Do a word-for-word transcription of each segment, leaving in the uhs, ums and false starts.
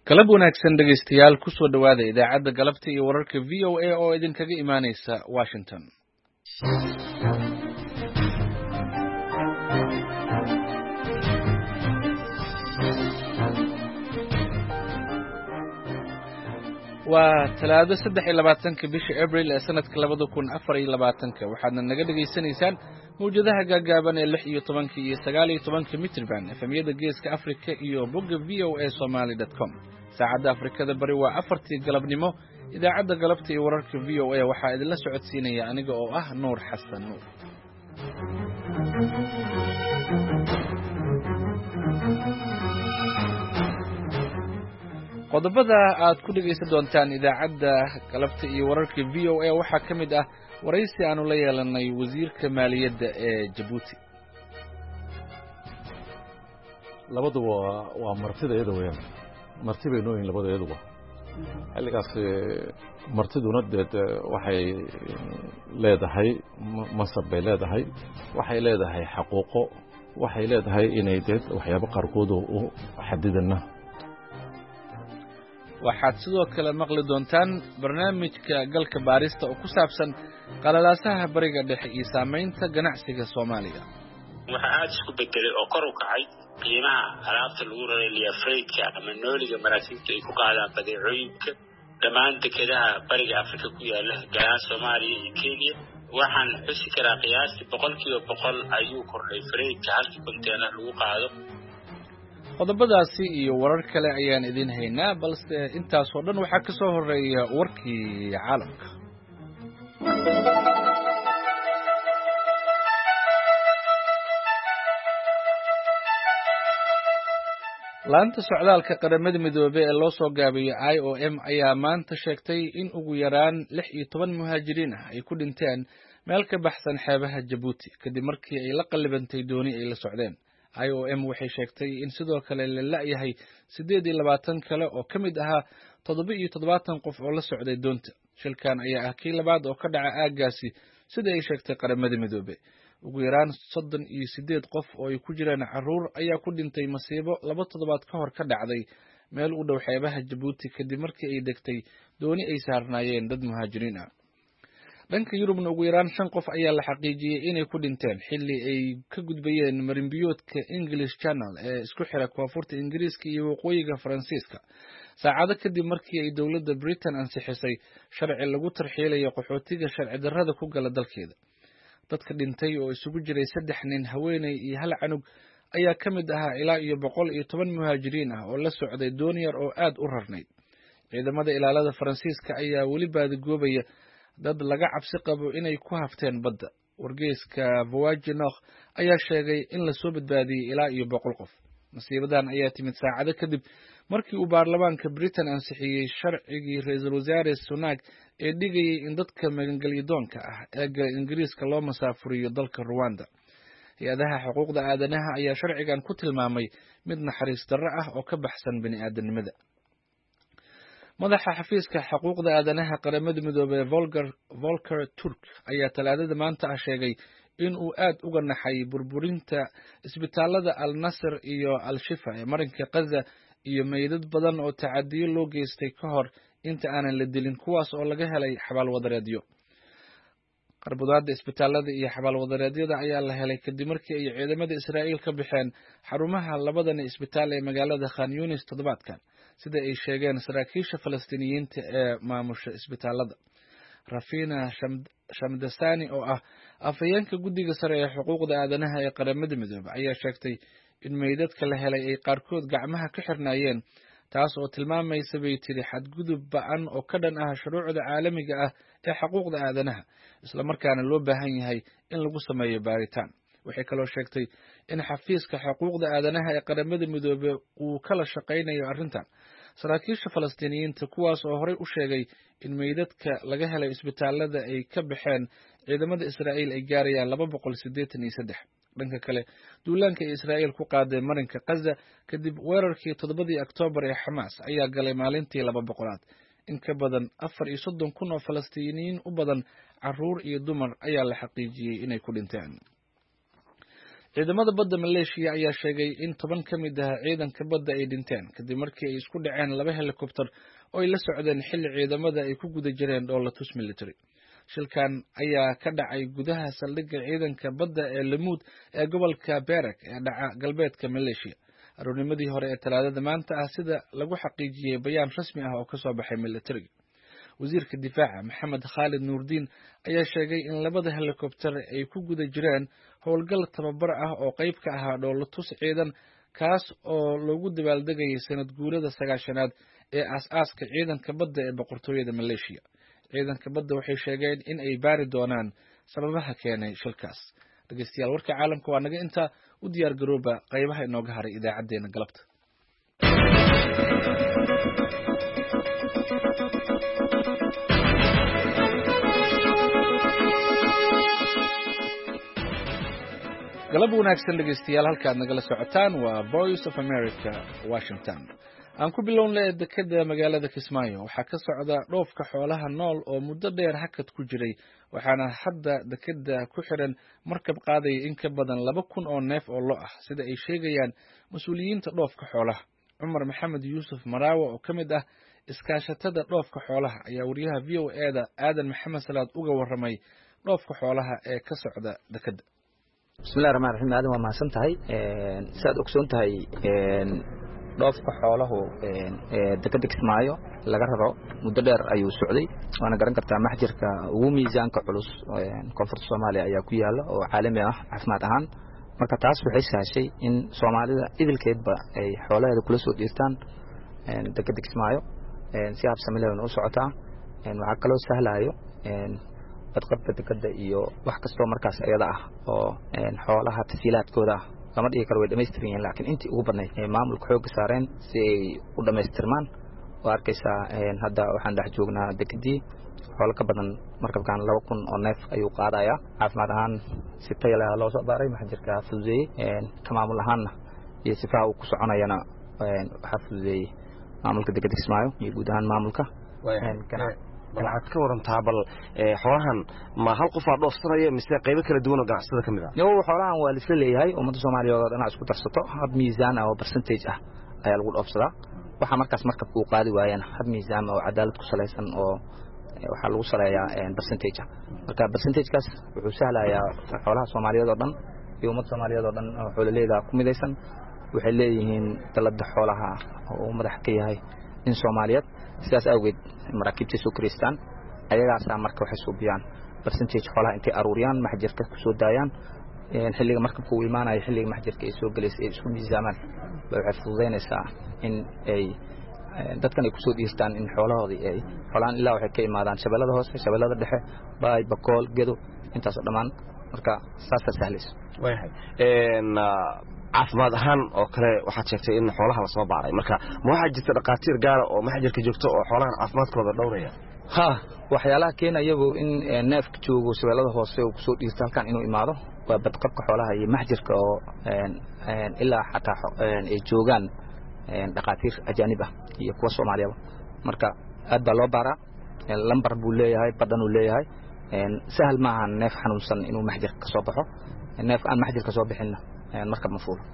Galab wanaagsan dhegaystayaal ku soo dhawaada idaacadda galabta iyo wararka V O A oo idinkaga imaanaysa Washington. waa talaado saddex iyo labaatanka bisha April ee sanadka labada kun afar iyo labaatanka waxaadna naga dhageysanaysaan mawjadaha gaagaaban ee lix iyo tobanka iyo sagaal iyo tobanka mitrban efemyada geeska Afrika iyo bogga v o a somali dot com. saacadda Afrikada bari waa afartii galabnimo. idaacadda galabta iyo wararka V O A waxaa idinla socodsiinaya aniga oo ah Nuur Xasan Nuur. qodobada aad ku dhageysan doontaan idaacadda galabta iyo wararka V O A waxaa ka mid ah waraysi aanu la yeelanay wasiirka maaliyadda ee Djibouti. labaduba waa martida iyada weeyaan marti bay nooyin labada iyaduba xilligaas martiduna deed waxay leedahay masab bay leedahay waxay leedahay xaquuqo waxay leedahay inay deed waxyaabo qaarkood u xadidana. waxaad sidoo kale maqli doontaan barnaamijka galka baarista oo ku saabsan qalalaasaha bariga dhexe iyo saamaynta ganacsiga Soomaaliya. waxa aad isku bedelay oo kor u kacay qiimaha alaabta lagu rarayliya freydka ama nooliga maraakiibta ay ku qaadaan badeecooyinka dhammaan dekedaha bariga Afrika ku yaala gaar ahaan Soomaaliya iyo Kenya. waxaan xusi karaa qiyaastii boqolkiiba boqol ayuu kordhay freydka halkii konteenar lagu qaado. qodobadaasi iyo warar kale ayaan idin haynaa balse intaas oo dhan waxaa ka soo horeeya warkii caalamka. laanta socdaalka qaramada midoobay ee loo soo gaabiyo I O M ayaa maanta sheegtay in ugu yaraan lix iyo toban muhaajiriin ah ay ku dhinteen meel ka baxsan xeebaha Djibouti kadib markii ay la qalibantay dooni ay la socdeen. I O M waxay sheegtay in sidoo kale la la'yahay siddeed iyo labaatan kale oo ka mid ahaa toddoba iyo toddobaatan qof oo la socday doonta. shilkan ayaa ah kii labaad oo ka dhaca aaggaasi sida ay sheegtay qaramada midoobay. ugu yaraan soddon iyo siddeed qof oo ay ku jiraan carruur ayaa ku dhintay masiibo laba toddobaad ka hor ka dhacday meel u dhow xeebaha Djibouti kadib markii ay degtay dooni ay saarnaayeen dad muhaajiriin ah. dhanka Yurubna ugu yaraan shan qof ayaa la xaqiijiyay inay ku dhinteen xilli ay ka gudbayeen marinbiyoodka English Channel ee isku xira koonfurta Ingiriiska iyo waqooyiga Faransiiska saacado kadib markii ay dowladda Britain ansixisay sharci lagu tarxiilayo qaxootiga sharci darrada ku gala dalkeeda. dadka dhintay oo isugu jiray saddex nin haweeney iyo hal canug ayaa ka mid ahaa ilaa iyo boqol iyo toban muhaajiriin ah oo la socday doon yar oo aad u rarnayd. ciidamada ilaalada Faransiiska ayaa weli baadigoobaya dad laga cabsi qabo inay ku hafteen badda. wargeyska Voyage Nord ayaa sheegay in la soo badbaadiyay ilaa iyo boqol qof. masiibadan ayaa timid saacado kadib markii uu baarlamaanka Britain ansixiyay sharcigii ra'iisul wasaare Sunak ee dhigayay in dadka magangalyadoonka ah ee Ingiriiska loo masaafuriyo dalka Rwanda. hay-adaha xuquuqda aadanaha ayaa sharcigan ku tilmaamay mid naxariis darro ah oo ka baxsan bini'aadanimada. madaxa xafiiska xuquuqda aadanaha qaramada midoobay Volker Volker Turk ayaa talaadada maanta ah sheegay in uu aad uga naxay burburinta isbitaalada Al-Nasr iyo Al-Shifa ee marinka Gaza iyo meydad badan oo tacadiyo loo geystay ka hor inta aanan la dilin kuwaas oo laga helay xabaal wadareedyo. qarbudaada isbitaalada iyo xabaal wadareedyada ayaa la helay kadib markii ay ciidamada Israa'iil ka bixeen xarumaha labadan isbitaal ee magaalada Khan Yunis toddobaadkan sida ay sheegeen saraakiisha Falastiiniyiinta ee maamusha isbitaalada. Rafina Shamdasani oo ah afhayeenka guddiga sare ee xuquuqda aadanaha ee qaramada midoobay ayaa sheegtay in meydadka la helay ay qaarkood gacmaha ka xirnaayeen taas oo tilmaamaysa bay tiri xadgudub ba'an oo ka dhan ah shuruucda caalamiga ah ee xuquuqda aadanaha isla markaana loo baahan yahay in lagu sameeyo baaritaan. waxay kaloo sheegtay in xafiiska xuquuqda aadanaha ee qaramada midoobay uu kala shaqaynayo arrintan saraakiisha Falastiiniyiinta kuwaas oo horey u sheegay in meydadka laga helay isbitaalada ay ka baxeen ciidamada Israa'iil ay gaarayaan laba boqol siddeetan iyo saddex. dhanka kale duulaanka ay Israa'iil ku qaaday marinka Gaza kadib weerarkii toddobadii Oktoobar ee Xamaas ayaa galay maalintii laba boqolaad. in ka badan afar iyo soddon kun oo Falastiiniyiin u badan carruur iyo dumar ayaa la xaqiijiyay inay ku dhinteen. ciidamada badda Maleeshiya ayaa sheegay in toban ka mid ah ciidanka badda ay dhinteen kadib markii ay isku dhaceen laba helicopter oo ay la socdeen xilli ciidamada ay ku guda jireen dhoolatus military. Shilkan ayaa ka dhacay gudaha saldhigga ciidanka badda ee Lamuud ee gobolka Perak ee dhaca galbeedka Maleeshiya aroornimadii hore ee Talaadada maanta ah sida lagu xaqiijiyay bayaan rasmi ah oo ka soo baxay militariga. Wasiirka Difaaca Maxamed Khalid Nuurdiin ayaa sheegay in labada helicopter ay ku guda jireen howlgal tababar ah oo qayb ka ahaa dhoolatus ciidan kaas oo lagu dabaaldegayay sanad guurada sagaashanaad ee aas-aaska ciidanka badda ee boqortooyada Maleeshiya. ciidanka badda waxay sheegeen in ay baari doonaan sababaha keenay shilkaas. Dhageystayaal, warka caalamka waa naga inta u diyaar garooba qaybaha inooga haray idaacadeena galabta. galab wanaagsan dhegeystayaal, halka aad nagala socotaan waa Voice of America Washington. aan ku bilownay dekada magaalada Kismaayo waxaa ka socda dhoofka xoolaha nool oo muddo dheer hakad ku jiray, waxaana hadda dekada ku xiran markab qaaday in ka badan laba kun oo neef oo lo ah sida ay sheegayaan mas'uuliyiinta dhoofka xoolaha. Cumar Maxamed Yuusuf Maraawo oo ka mid ah iskaashatada dhoofka xoolaha ayaa wariyaha V O A da Aadan Maxamed Salaad uga warramay dhoofka xoolaha ee ka socda dekada. bismillaahir rahmaanir rahiim. aadan waa mahadsan tahay. saad ogsoon tahay dhoofka xooluhu ee dekada Kismaayo laga raro muddo dheer ayuu socday, waana garan kartaa maxjirka ugu miisaanka culus koonfurta Soomaaliya ayaa ku yaala oo caalami ah caafimaad ahaan. marka taas waxay sahashay in Soomaalida idilkeedba ay xoolaheeda kula soo dhiirtaan dekada Kismaayo si habsami leh u socotaa. waxaa kaloo sahlayo badqabka dekada iyo wax kastoo markaas ayada ah oo xoolaha tasiilaadkooda lama dhigi karo way dhamaystiran yihiin, laakiin intii ugu badnayd ee maamulka xoogga saareen si ay u dhamaystirmaan. oo arkaysaa hadda waxaan dhex joognaa dekadii xoolo ka badan markabkan laba kun oo neef ayuu qaadayaa. caafimaad ahaan si tayo leh loo soo baaray maxjirka fududeeyey, ka maamul ahaanna iyo sifaha uu ku soconayana waxaa fududeeyey maamulka dekada Kismaayo iyo guud ahaan maamulka. waxaad ka warantaa bal xoolahan ma hal qof aa dhoofsanaya mise qaybo kala duwan oo ganacsada ka mid ah? yow xoolahan waa la isla leeyahay ummadda Soomaaliyeed oo dhan isku darsato hab miisaan ah oo percentage ah ayaa lagu dhoofsadaa. waxa markaas markabku uu qaadi waayana hab miisaan oo cadaalad ku salaysan oo waxa lagu saleeyaa percentage ah. marka percentage-kaas wuxuu sahlayaa xoolaha Soomaaliyeed oo dhan iyo ummadda Soomaaliyeed oo dhan oo xoolaheeda ku midaysan waxay leeyihiin talada xoolaha oo madax ka yahay in Soomaaliyeed sidaas awgeed maraakiibta soo kiristaan ayagaas marka waxay soo biyaan percentage xoolaha intay aruuriyaan maxjirka ku soo daayaan xilliga markabku uu imaanayo xilliga maxjirka ay soo galeysay isku miisaamaan waxay fududeynaysaa in ay dadkan ay ku soo dhiistaan in xoolahoodii ay xoolahan ilaa waxay ka imaadaan shabeellada hoose, shabeellada dhexe, baay, bakool, gedo intaas oo dhammaan. marka saas sahlayso waayahay een caafimaad ahaan oo kale waxaad sheegtay in xoolaha la soo baaray, marka ma waxaa jirta dhaqaatiir gaar ah oo maxjirka joogto oo xoolahan caafimaadkooda dhowraya? ha waxyaalaha keenayo in neefka joogo shabeellada hoose uu ku soo dhiirto halkan inuu imaado waa badqabka xoolaha iyo maxjirka oo ilaa xataa ay joogaan dhaqaatiir ajaanib ah iyo kuwa Soomaaliyeed. marka aad baa loo baaraa, lambar buu leeyahay, badan uu leeyahay. sahal ma aha neef xanuunsan inuu maxjirka ka soo baxo. neef aan maxjirka soo bixinna marka ma fuulo.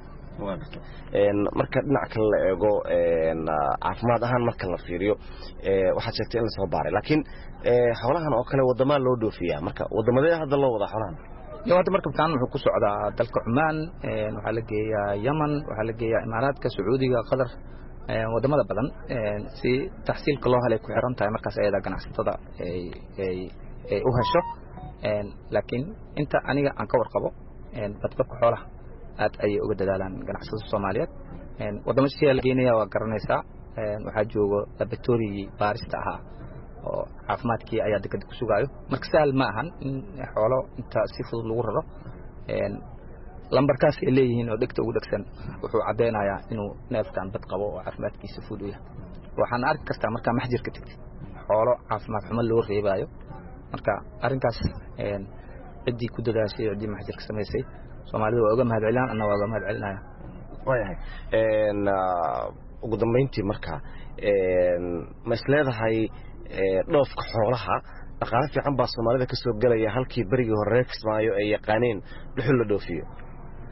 marka dhinac kale la eego caafimaad ahaan marka la fiiriyo waxaad sheegtay in la soo baaray, laakiin xoolahan oo kale waddamaa loo dhoofiyaa. marka waddamadee hadda loo wadaa xoolahan? yow hadda markabkan wuxuu ku socdaa dalka Cumaan, waxaa la geeyaa Yaman, waxaa la geeyaa Imaaraadka, Sacuudiga, Qatar, wadamada badan si taxsiilka loo helay ku xiran tahay markaas ayada ganacsatada ay ay ay u hesho. laakiin inta aniga aan ka warqabo badqabka xoolaha aad ay uga dadaalaan ganacsatada Soomaaliyeed. wadamo shisheeye la geenayaa waa garanaysaa, waxaa joogo laboratory baarista ahaa oo caafimaadkii ayaa dekada ku sugaayo. marka sahal ma ahan in xoolo inta si fudud lagu raro. lambarkaas ay leeyihiin oo dhegta ugu dhegsan wuxuu cadeynayaa inuu neefkan bad qabo oo caafimaadkiisa fudud u yahay. waxaan arki kartaa marka maxjirka tagtay xoolo caafimaad xumo loo reebayo. marka arrinkaas cidii ku dadaashay cidii maxjirka samaysay Soomaalidu waa uga mahadceliyaan, anna waa uga mahadcelinaya. waayahay een ugu dambeyntii marka een ma isleedahay dhoofka xoolaha dhaqaale fiican baa Soomaalida ka soo galaya halkii barigii hore Kismaayo ay yaqaaneen dhuxul la dhoofiyo?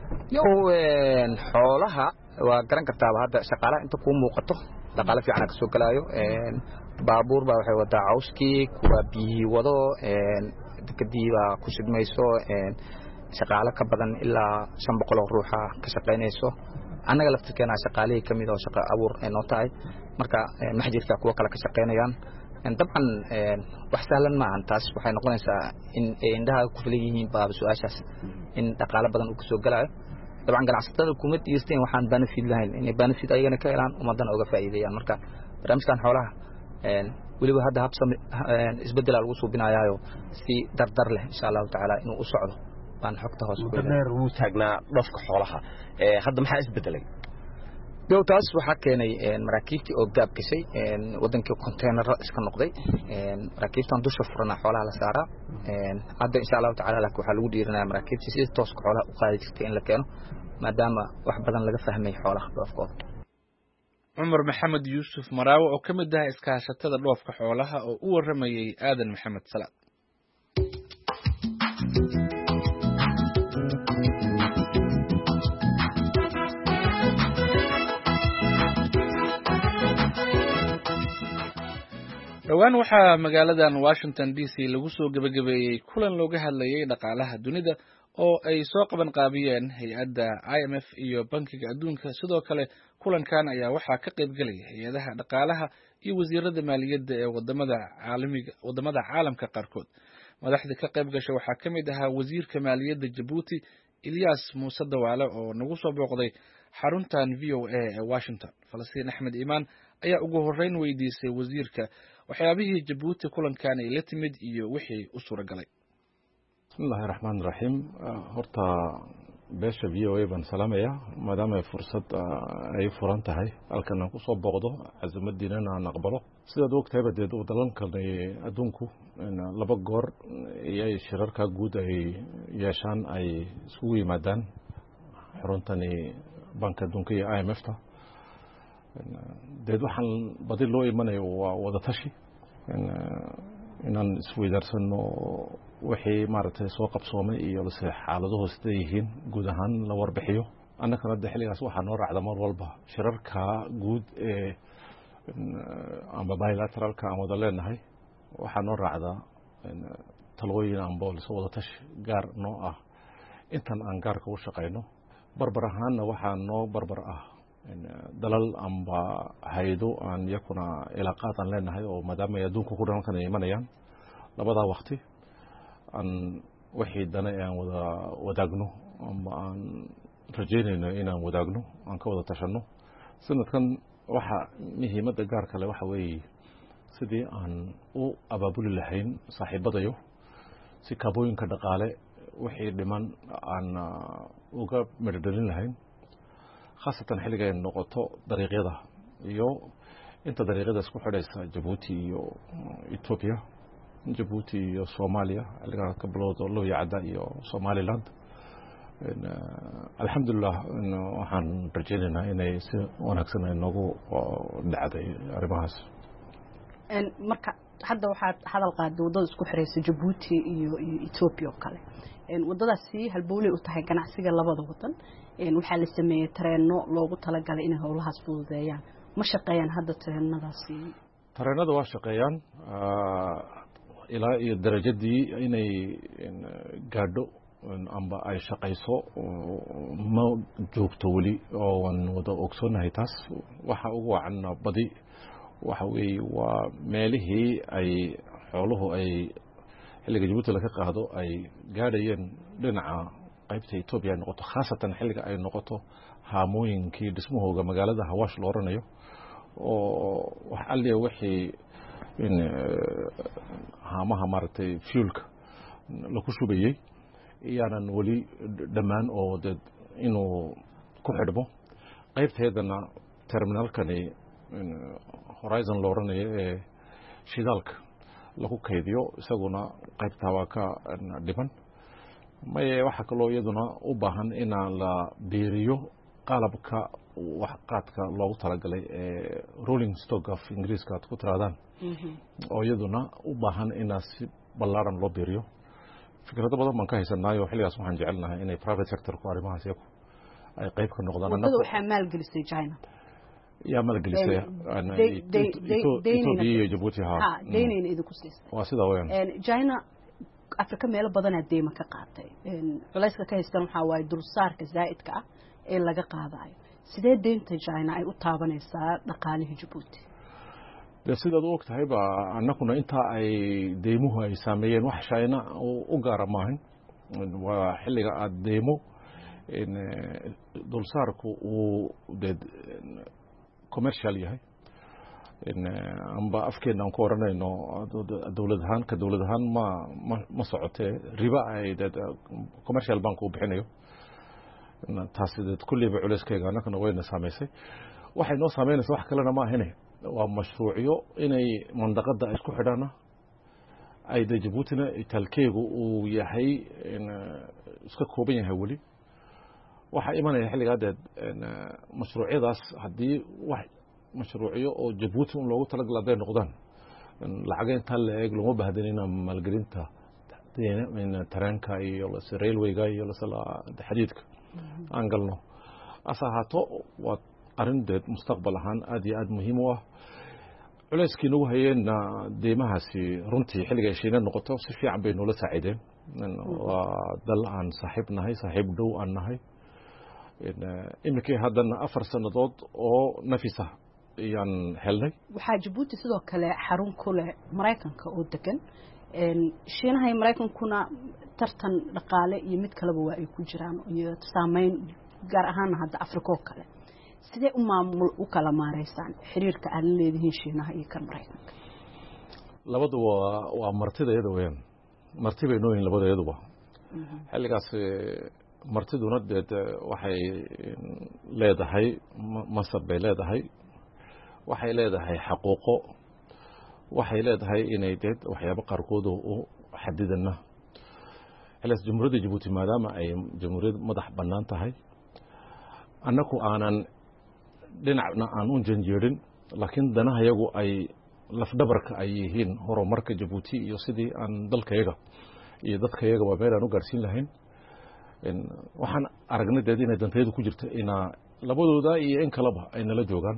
yo een xoolaha waa garan kartaa hadda shaqaalaha inta ku muuqato dhaqaale fiican ka soo galaayo een baabuur baa waxay wadaa cawskii kuwa biyi wado een dekadiiba ku shidmayso een shaqaale ka badan ilaa shan boqol oo ruux ah ka shaqeynayso anaga laftirkeena shaqaalihii kamid oo shaqo abuur ay noo tahay marka maxjirka kuwa kale ka shaqeynayaan in dabcan wax sahlan ma aan taas waxay noqonaysaa in indhaha ku filan yihiin baab su'aashaas in dhaqaale badan uu soo galaayo dabcan ganacsatada kuma diisteen waxaan benefit lahayn in benefit ayagana ka helaan umadana uga faa'iideeyaan marka barnaamijkan xoolaha een waliba hadda habsam isbedel lagu suubinayaayo si dardar leh insha Allah taala inuu u socdo baan xogta hoos ku leeyahay uu taagnaa dhafka xoolaha ee hadda maxaa isbedelay yow taas waxa keenay een maraakiibtii oo gaab gashay een wadankii container iska noqday een maraakiibtan dusha furana xoolaha la saaraa een hadda insha Allah taala laakiin waxa lagu dhiirinayaa maraakiibtii si toos ku xoolaha u qaadi jirtay in la keeno maadaama wax badan laga fahmay xoolaha dhoofkooda Umar Maxamed Yuusuf Maraawo oo kamid ah iskaashatada dhoofka xoolaha oo u waramayay Aadan Maxamed Salaad dhawaan waxaa magaaladan Washington D C lagu soo gabagabeeyay kulan looga hadlayay dhaqaalaha dunida oo ay soo qaban qaabiyeen hay'adda I M F iyo bankiga adduunka sidoo kale kulankan ayaa waxaa ka qayb galay hay'adaha dhaqaalaha iyo wasiirada maaliyadda ee wadamada caalamiga wadamada caalamka qaarkood madaxda ka qayb gashay waxaa kamid ahaa wasiirka maaliyadda Djibouti Ilyas Muuse Dawaale oo nagu soo booqday xaruntan V O A ee Washington Falastiin Axmed Iimaan ayaa ugu horeyn weydiisay wasiirka waxyaabihii Djibouti kulankan ay la timid iyo wixii u suura galay bismillaahi raxmaani raxiim horta beesha V O A baan salaamaya maadaama ay fursad ay furan tahay halkan aan ku soo booqdo cazimadiinana aan aqbalo sidaad ogtahay badeed wadalankan adduunku laba goor ayay shirarka guud ay yeeshaan ay isugu yimaadaan xuruntani banka adduunka iyo I M F ta deed waxaan badi loo imanayo waa wada tashi inaan isweydaarsanno wixii maaragtay soo qabsoomay iyo lase xaaladahoo sida yihiin guud ahaan la warbixiyo annagana de xilligaas waxaa noo raacda mar walba shirarka guud ee amba bilateralka aan wada leenahay waxaa noo raacda talooyin amba lase wada tashi gaar noo ah intan aan gaarka u shaqayno barbar ahaanna waxaa noo barbar ah dalal amba haydo aan yakuna ilaaqaad aan leenahay oo maadaama ay adduunka ku dhankan ay imanayaan labadaa waqti aan wixii dana aan wada wadaagno amba aan rajaynayno inaan wadaagno aan ka wada tashanno sanadkan waxa muhiimadda gaarka leh waxa weeye sidii aan u abaabuli lahayn saaxiibadayo si kaabooyinka dhaqaale wixii dhiman aan uga mirdhalin lahayn khaasatan xilliga ay noqoto dariiqyada iyo inta dariiqyada isku xidhaysa Djibouti iyo Ethiopia Djibouti iyo Soomaaliya xilliga ka bilowdo loo yacda iyo Somaliland alxamdulillah waxaan rajaynaynaa inay si wanaagsan ay noogu dhacday arrimahaas marka hadda waxaad hadal qaaday wadada isku xiraysa Djibouti iyo Ethiopia oo kale wadadaasi halbowley u tahay ganacsiga labada wadan waxaa la sameeyay tareeno loogu talagalay inay howlahaas fududeeyaan ma shaqeeyaan hadda tareenadaasi tareenada waa shaqeeyaan ilaa iyo darajadii inay gaadho amba ay shaqayso ma joogto weli oo waan wada ogsoonahay taas waxa ugu wacan badi waxa weeye waa meelihii ay xooluhu ay xilliga Djibouti laga qaado ay gaadhayeen dhinaca qaybta Ethiopia noqoto khaasatan xilliga ay noqoto haamooyinkii dhismahooga magaalada Hawaash loo oranayo oo wax alliya wixii in haamaha maartay fuelka lagu shubayay iyaanan weli dhammaan oo dad inuu ku xidhmo qaybteedana terminalkani Horizon loo oranayo ee shidaalka lagu kaydiyo isaguna qaybta waa ka dhiban maye waxa kale oo iyaduna u baahan in la beeriyo qalabka wax qaadka loogu talagalay ee rolling stock of Ingiriiska ku tiraadaan oo iyaduna u baahan in si ballaaran loo beeriyo fikrado badan baan ka haysanayo xilligaas waxaan jecelnahay inay private sector ku arrimahaas iyagu ay qayb ka noqdaan wadada waxaa maalgelisay China yaa maalgelisay Ethiopia iyo Djibouti ha deynayna idinku siisay waa sida weyn China Afrika meel badan ah deyma ka qaatay culayska ka haystaan waxa waaye dulsaarka zaa'idka ah ee laga qaadayo sidee deynta China ay u taabanaysaa dhaqaalaha Djibouti sidaad u ogtahay ba annaguna inta ay deymuhu ay saameeyeen wax China u gaar maahan waa xilliga aad deymo in dulsaarku uu commercial yahay in amba afkeena aan ku oranayno dawlad ahaan ka dawlad ahaan ma ma socotee riba ay commercial bank uu bixinayo taasi dad kulliba culayskayga annagana wayna saameysay waxay noo saameynaysaa wax kalena ma ahine waa mashruucyo inay mandaqada isku xidhana ay Djiboutina talkeegu uu yahay in iska kooban yahay wali waxa imanaya xilligaad mashruucyadaas hadii wax mashruucyo oo Djibouti un loogu talagalay noqdaan lacag inta la eeg loo baahdinina maalgelinta in taranka iyo railway-ga iyo xadiidka aan galno asaahato waa arindeed mustaqbal ahaan aad iyo aad muhiim u ah culayskii nagu hayeenna deymahaasi runtii xilliga heshiina noqoto si fiican bay noola saacideen waa dal aan saaxiib nahay saaxiib dhow aan nahay imikii haddana afar sannadood oo nafisa ayaan helnay waxaa Djibouti sidoo kale xarun ku leh Mareykanka oo degan Shiinaha iyo Mareykankuna tartan dhaqaale iyo mid kaleba waa ay ku jiraan iyo saameyn gaar ahaan hadda Afrika oo kale sidee u maamul u kala maareysaan xiriirka aan leedahay Shiinaha iyo kan Mareykanka labadu waa waa martidayada weyn martibay nooyin labadeeduba xilligaas martiduna deed waxay leedahay masab bay leedahay waxay leedahay xaquuqo waxay leedahay inay deed waxyaabo qaarkood oo xadidana xilligaas jamhuuriyadda Djibouti maadaama ay jamhuuriyad madax bannaan tahay annagu aanan dhinacna aan u janjeerin laakiin danaha iyagu ay lafdhabarka ay yihiin horumarka Djibouti iyo sidii aan dalkayaga iyo dadkayaga waa meel aan u gaarsiin lahayn waxaan aragnay dad inay dantaydu ku jirto ina labadooda iyo in kaleba ay nala joogaan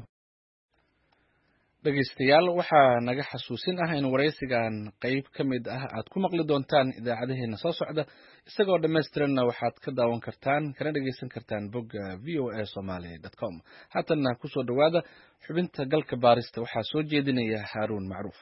dhageystayaal waxaa naga xasuusin ah in wareysigan qayb ka mid ah aad ku maqli doontaan idaacadaheena soo socda isagoo dhammaystiranna waxaad ka daawan kartaan kana dhageysan kartaan bogga v o a somali dot com haatana kusoo dhawaada xubinta galka baarista waxaa soo jeedinaya Haaruun Macruuf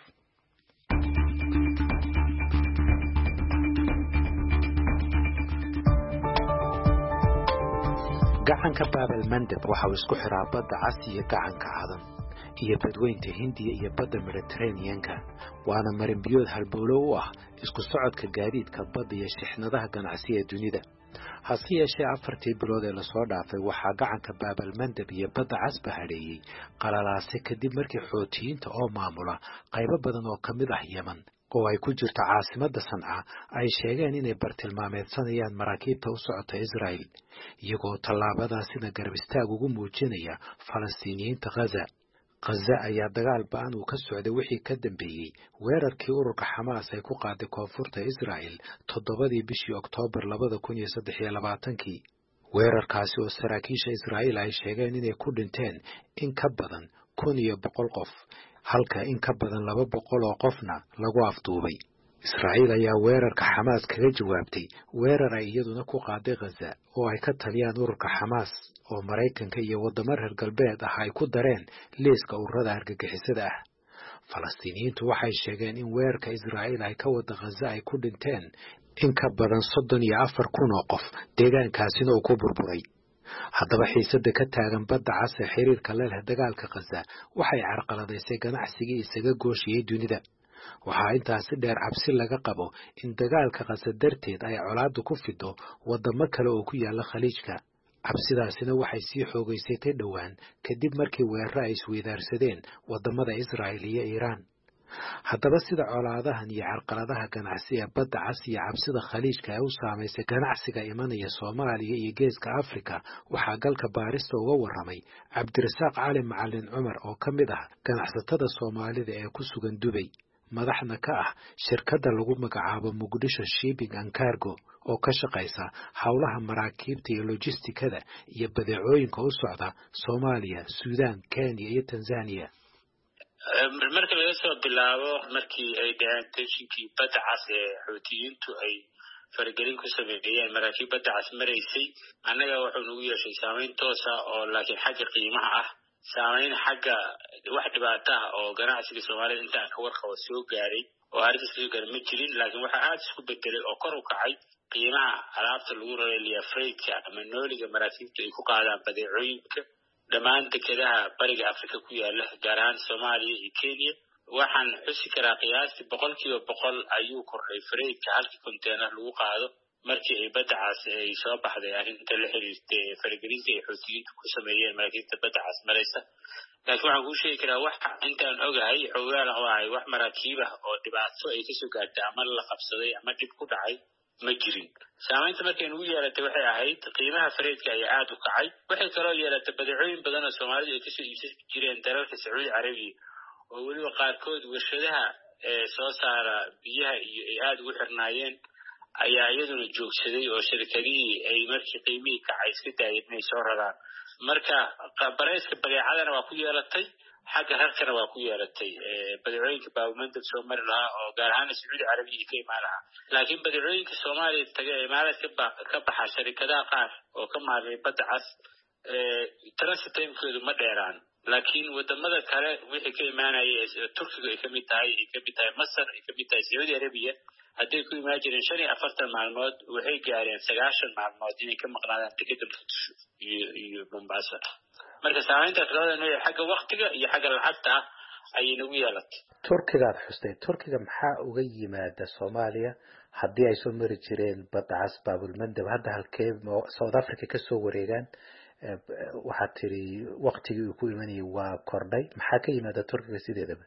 gacanka Bab-el Mandeb waxa uu isku xiraa badda Cas iyo gacanka Cadan iyo badweynta Hindiya iyo badda Mediterranean-ka waana marin biyood halbowlo u ah isku socodka gaadiidka badda iyo shixnadaha ganacsi ee dunida hase yeeshee afartii bilood ee lasoo dhaafay waxaa gacanka Bab-el Mandeb iyo badda Cas bahadheeyey qalalaase kadib markii xootiyiinta oo maamula qaybo badan oo ka mid ah Yemen oo ay ku jirto caasimadda Sanca ay sheegeen inay bartilmaameedsanayaan maraakiibta u socota Israel iyagoo tallaabadaasina garab istaag ugu muujinaya Falastiiniyiinta Gaza Gaza ayaa dagaal ba'an uu ka socday wixii ka dambeeyey weerarkii ururka Xamaas ay ku qaaday koonfurta Israel toddobadii bishii Oktoobar labada kun iyo saddex iyo labaatankii weerarkaasi oo saraakiisha Israel ay sheegeen inay ku dhinteen in ka badan kun iyo boqol qof halka in ka badan laba boqol oo qofna lagu afduubay Israel ayaa weerarka Xamaas kaga jawaabtay weerar ay iyaduna ku qaaday Gaza oo ay ka taliyaan ururka Xamaas oo Mareykanka iyo wadamo reer galbeed ah ay ku dareen liiska ururada argagixisada ah Falastiiniyiintu waxay sheegeen in weerarka Israel ay ka wada Gaza ay ku dhinteen in ka badan soddon iyo afar kun oo qof deegaankaasina uu ku burburay haddaba xiisadda ka taagan badda Cas ee xiriirka la leh dagaalka Gaza waxay carqaladaysay ganacsigii isaga gooshiyey dunida waxaa intaasi dheer cabsi laga qabo in dagaalka Gaza darteed ay colaaddu ku fido wadamo kale oo ku yaala khaliijka cabsidaasina waxay sii xoogaysatay dhowaan kadib markii weeraro ay isweydaarsadeen wadamada Israel iyo Iiraan haddaba sida colaadahan iyo carqaladaha ganacsi ee badda Cas iyo cabsida khaliijka ay u saamaysay ganacsiga imanaya Soomaaliya iyo geeska Afrika waxaa galka baarista uga waramay Cabdirasaaq Cali Macalin Cumar oo ka mid ah ganacsatada Soomaalida ee ku sugan Dubai madaxna ka ah shirkadda lagu magacaabo Muqdisho Shipping and Cargo oo ka shaqaysa hawlaha maraakiibta iyo logistikada iyo badeecooyinka u socda Soomaaliya, Suudaan, Kenya iyo Tanzania. marka laga soo bilaabo markii ay dhaceen tensinkii badda cas ee Xuutiyiintu ay faragelin ku sameeyeen maraakiib badda cas maraysay, annaga wuxuu nagu yeeshay saameyn toos ah oo laakiin xagga qiimaha ah, saameyn xagga wax dhibaato ah oo ganacsiga Soomaalida inta aan ka warqabo soo gaaray oo arrintaas soo gaaray ma jirin. laakiin waxa aad isku bedelay oo kor u kacay qiimaha alaabta lagu rareliya freydka ama nooliga maraakiibta ay ku qaadaan badeecooyinka dhammaan dekedaha bariga Afrika ku yaala, gaar ahaan Soomaaliya iyo Kenya. waxaan xusi karaa qiyaastii boqolkiiba boqol ayuu kordhay freydka halkii konteenar lagu qaado markii ay badda cas ay soo baxday arrinta la xiriirtay faragelinta ay Xuutiyiintu ku sameeyeen maraakiibta badda cas maraysa. laakiin waxaan kuu sheegi karaa wax intaan ogahay xogaal oo ay wax maraakiib ah oo dhibaato ay kasoo gaartay ama la qabsaday ama dhib ku dhacay ma jirin. saameynta markay nagu yeelatay waxay ahayd qiimaha freydka ayaa aad u kacay. waxay kaloo yeelatay badeecooyin badan oo Soomaalidu ay kasoo iibsan jireen dalalka Sacuudi Carabiya oo weliba qaarkood warshadaha ee soo saara biyaha iyo ay aad ugu xirnaayeen ayaa iyaduna joogsaday oo shirkadihii ay markii qiimihii kacay iska daayeen inay soo raraan. marka barayska badeecadana waa ku yeelatay, xagga rarkana waa ku yeelatay badeecooyinka baabumandab soo mari lahaa oo gaar ahaan Sacuudi Carabiya ka imaan lahaa. laakiin badeecooyinka Soomaaliya taga ee Imaaraadka ka baxa shirkadaha qaar oo ka maarmay badda cas transit time-koodu ma dheeraan. laakiin wadamada kale wixii ka imaanayay Turkiga ay kamid tahay ay kamid tahay Masar ay kamid tahay Sacuudi Carabiya hadday ku imaan jireen shan iyo afartan maalmood waxay gaareen sagaashan maalmood inay ka maqnaadaan dekeda Muqdisho iyo iyo Mombasa. marka saameyntaas labada nooc xagga waqtiga iyo xagga lacagta ayay nagu yeelatay. Turkiga xustay Turkiga maxaa uga yimaada Soomaaliya haddii ay soo mari jireen badda cas baabulmandab hadda halkee South Africa ka soo wareegaan waxaa tiri waqtigii uu ku imanayay waa kordhay, maxaa ka yimaada Turkiga sideedaba?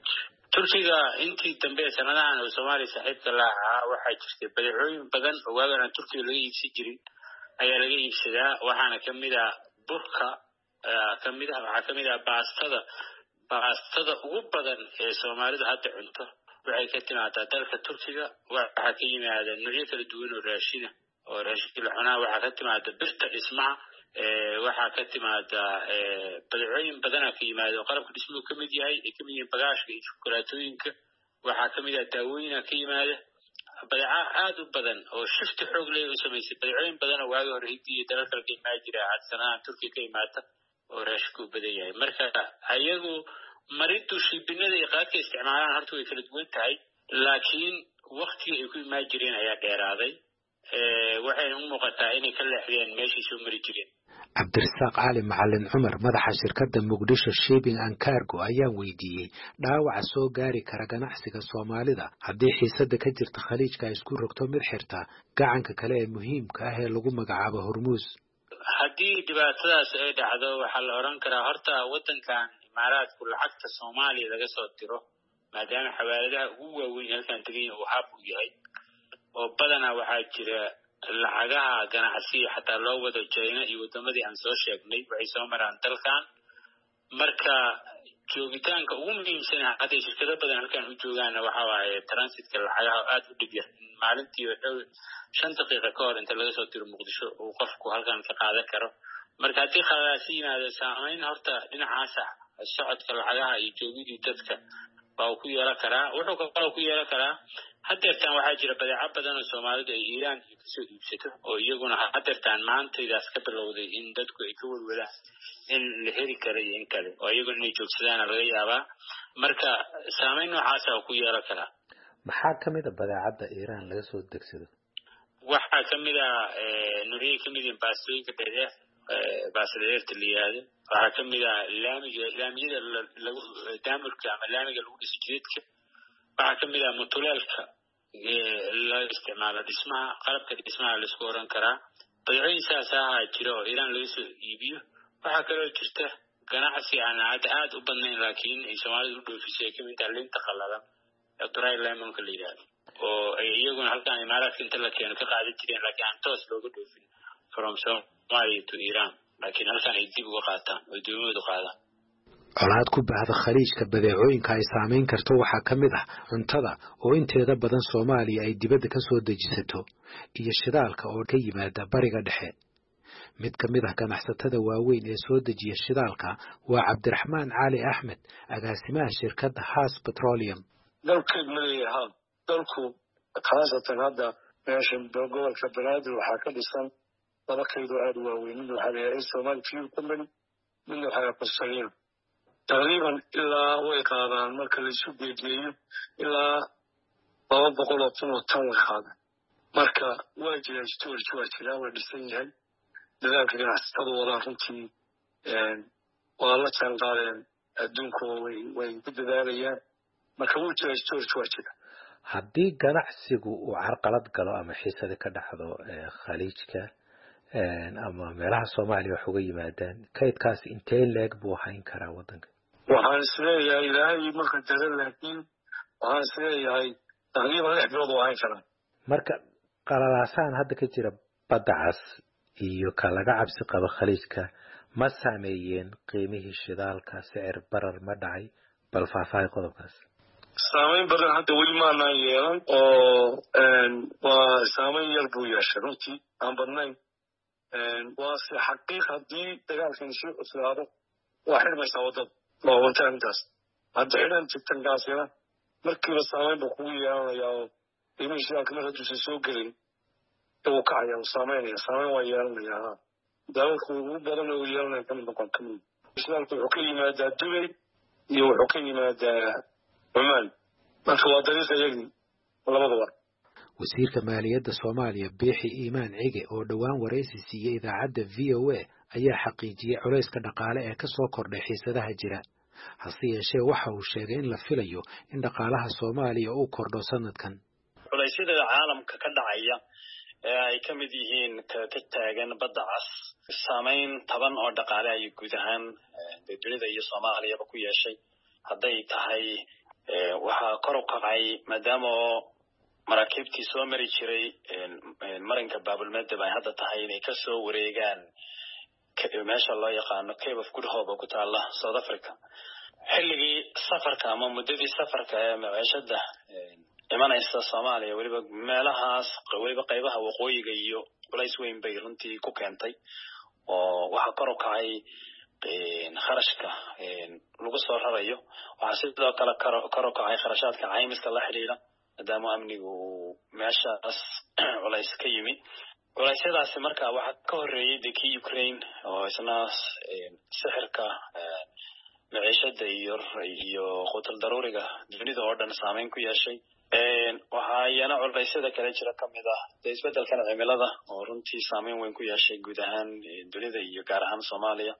Turkiga intii dambe sanadahan oo Soomaaliya saaxiibka la ahaa waxaa jirtay badeecooyin badan oo waagaan Turkiga laga iibsan jirin ayaa laga iibsadaa. waxaana kamid ah burka, kamid ah waxaa kamid ah baastada baastada ugu badan ee Soomaalidu hadda cunto waxay ka timaadaa dalka Turkiga. waxaa ka yimaada noocyo kala duwan oo raashin oo raashinka la cunaa, waxaa ka timaada birta dhismaha, waxaa ka timaada badeecooyin badan ka yimaada oo qalabka dhismuhu ka mid yahay ay ka mid yihiin bagaashka iyo shukulaatooyinka. waxaa ka mid ah daawooyin ka yimaada badeeca aad u badan oo shifti xoog leh u samaysay badeecooyin badan oo waagi hore hidii iyo dalal kale ka imaan jira hadsanaha Turkiga ka imaata oo raashinku u badan yahay. marka ayagu marintu shibinada iyo qaadka isticmaalaan horta way kala duwan tahay, laakiin waqtigii ay ku imaan jireen ayaa dheeraaday. waxayna u muuqataa inay ka leexdeen meeshii soo mari jireen. Cabdirasaaq Cali Macalin Cumar, madaxa shirkadda Muqdisho Shipping and Cargo, ayaa weydiiyey dhaawaca soo gaari kara ganacsiga Soomaalida haddii xiisadda ka jirta khaliijka ay isku rogto mid xirta gacanka kale ee muhiimka ah ee lagu magacaabo Hormuz. haddii dhibaatadaas ay dhacdo waxaa la oran karaa horta wadankan Imaaraadku lacagta Soomaaliya laga soo diro maadaama xawaaladaha ugu waaweyn halkan degan uu hab u yahay oo badanaa waxaa jira lacagaha ganacsiga xataa loo wada China iyo wadamadii aan soo sheegnay waxay soo maraan dalkan. marka joogitaanka ugu muhiimsan hadday shirkado badan halkan u joogaan waxa waaye transitka lacagaha aad u dhib yar. maalintii dhow shan daqiiqo ka hor inta laga soo diro Muqdisho uu qofku halkan ka qaadan karo. marka haddii khalaas yimaado saameyn horta dhinacaas socodka lacagaha iyo joogidii dadka baa ku yeelan karaa. wuxuu kaloo ku yeelan karaa haddeertaan waxaa jira badeeco badan oo Soomaalidu ay Iiraan kasoo iibsato oo iyaguna haddeertaan maantaydaas ka bilowday in dadku ay ka walwalaan in la heli karo iyo in kale oo iyaguna inay joogsadaana laga yaabaa. marka saameyn noocaasa ku yeelan karaa. maxaa kamid a badeecada Iiraan laga soo degsado? waxaa kamid ah nuucyada kamid ah baastooyinka dheer baasleerta liyaada, waxaa kamid ah laamiga laamiyada lagu daamurka ama laamiga lagu dhiso jidadka, waxaa kamid ah mutuleelka la isticmaalo dhismaha qalabka dhismaha la isku oran karaa. badeecooyin saas ah jira oo Iiraan laga soo iibiyo. waxaa kaloo jirta ganacsi aan aad u badnayn laakiin ay Soomaalidu u dhoofisay kamid ah linta qallalan ee dry lemonka la yiraahdo oo ay iyaguna halkan Imaaraadka inta la keeno ka qaadan jireen laakiin aan toos looga dhoofin from Somalia to Iran, laakiin halkan ay dib uga qaataan oo dowladdu qaadaan. colaad ku baahda khaliijka badeecooyinka ay saamayn karto waxaa ka mid ah cuntada oo inteeda badan Soomaaliya ay dibadda ka soo dejisato iyo shidaalka oo ka yimaada bariga dhexe mid ka mid ah ganacsatada waaweyn ee soo dejiya shidaalka waa Cabdiraxmaan Cali Axmed agaasimaha shirkadda Haas Petroleum dalka maleeyahay dalku khaasatan hadda meeshan gobolka Banaadir waxaa ka dhisan laba kaydo aad u waaweyn mid waxaa leeyahay Somali Fuel Company mid waxaa ku sameeyay taqriiban ilaa way qaadaan marka la isu geeyo ilaa laba boqol oo tan oo tan qaada marka waa jiray storage waa jiraa waa dhisan yahay dadaalka ganacsatada wada runtii waa la jaan qaadeen adduunku way way ku dadaalayaan marka wuu jiray storage waa jira haddii ganacsigu uu carqalad galo ama xiisada ka dhaxdo khaliijka ama meelaha Soomaaliya wax uga yimaadaan kaydkaas intee leeg buu hayn karaa wadanka waxaan isleeyahay ilaahay marka jira laakiin waxaan isleeyahay taqriiban lix bilood oo hayn karaa marka qalalaasaan hadda ka jira badda cas iyo ka laga cabsi qabo khaliijka ma saameeyeen qiimihii shidaalka sicir barar ma dhacay bal faahfaahin qodobkaas saameyn badan hadda weli maanaan yeelan oo waa saameyn yar buu yeeshay runtii aan badnayn waa si xaqiiq haddii dagaalkan sii cuslaado waa xirmaysaa waddada waa wantaantaas hadda xidhan jirtankaasina markiiba saameyn buu kugu yeelanayaa oo qiimihii shidaalka mar hadduusan soo gelin uu kacaya uu saameynaya saameyn waa yeelanayaa dalalku ugu badan oo yeelanaya kamid noqon kamid shidaalku wuxuu ka yimaadaa Dubai iyo wuxuu ka yimaadaa Oman marka waa dariiqa yagni labadaba wasiirka maaliyadda Soomaaliya Biixi Iimaan Cige oo dhawaan wareysi siiyay idaacadda V O A ayaa xaqiijiyay culayska dhaqaale ee ka soo kordhay xiisadaha jira hase yeeshee waxa uu sheegay in la filayo in dhaqaalaha Soomaaliya uu kordho sanadkan culaysyada caalamka ka dhacaya ee ay ka mid yihiin ka taagan badda cas saameyn taban oo dhaqaale ay guud ahaan dunida iyo Soomaaliyaba ku yeeshay hadday tahay waxaa kor u kacay maadaama maraakiibtii soo mari jiray marinka Baabilmandab ay hadda tahay inay ka soo wareegaan meesha loo yaqaano Cape of Good Hope oo ku taala South Africa xilligii safarka ama muddadii safarka ee maciishada imanaysa Soomaaliya waliba meelahaas waliba qaybaha waqooyiga iyo culays weyn bay runtii ku keentay oo waxa kor u kacay kharashka lagu soo rarayo waxa sidoo kale kor u kacay kharashaadka caymiska la xiriira maadaama amnigu meeshaas culays ka yimi culaysyadaasi marka waxa ka horeeyay dalkii Ukraine oo isna sixirka maciishada iyo iyo qutul daruuriga dunida oo dhan saameyn ku yeeshay waxa yana culaysyada kale jira kamid ah isbeddelka cimilada oo runtii saameyn weyn ku yeeshay guud ahaan dunida iyo gaar ahaan Soomaaliya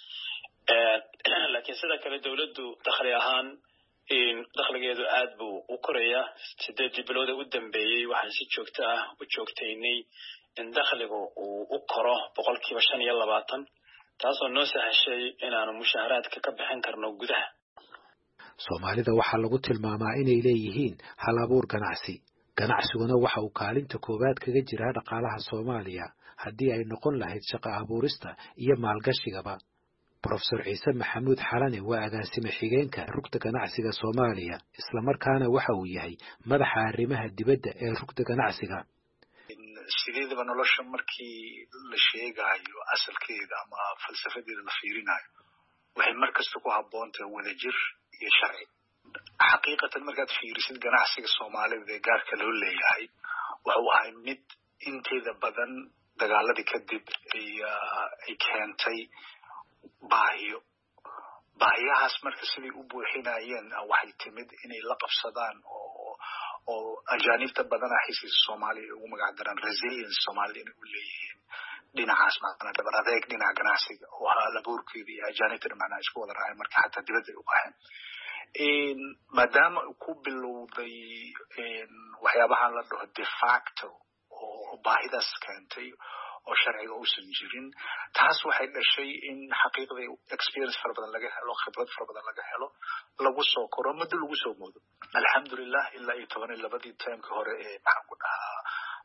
laakiin sida kale dawladdu dakhli ahaan in dakhligeedu aad buu u koreeyaa sideed bilood u dambeeyay waxaan si joogto ah u joogtaynay in dakhligu uu u koro boqolkiiba shan iyo labaatan taasoo noo sahashay inaanu mushaaraadka ka bixin karno gudaha Soomaalida waxaa lagu tilmaamaa inay leeyihiin hal abuur ganacsi ganacsiguna waxa uu kaalinta koowaad kaga jira dhaqaalaha Soomaaliya haddii ay noqon lahayd shaqo abuurista iyo maalgashigaba Professor Ciise Maxamuud Xalane waa agaasime xigeenka rugta ganacsiga Soomaaliya isla markaana waxa uu yahay madaxa arrimaha dibadda ee rugta ganacsiga sideedaba nolosha markii la sheegayo asalkeeda ama falsafadeeda la fiirinayo waxay markasta ku habboon tahay wadajir iyo sharci xaqiiqatan markaad fiirisid ganacsiga Soomaalida ee gaarka loo leeyahay waxa uu ahay mid inteeda badan dagaaladii kadib ay keentay baahiyo baahiyahaas marka sidii u buuxinayeen waxay timid inay la qabsadaan oo oo ajaanibta badan xisiisa Soomaaliya ugu magac daran resilience Soomaaliya inay u leeyihiin dhinacaas macna dabar adeeg dhinaca ganacsiga oo halabuurkeeda iyo ajaanibta macna isku wada raacay marka xataa dibadda ay u qaxeen in maadaama ku bilowday waxyaabaha la dhaho de facto oo baahidaas keentay oo sharciga uusan jirin taas waxay dhashay in xaqiiqdii experience fara badan laga helo khibrad fara badan laga helo lagu soo koro muddo lagu soo moodo alxamdulillah ilaa iyo toban iyo labadii taamka hore ee maxaan ku dhahaa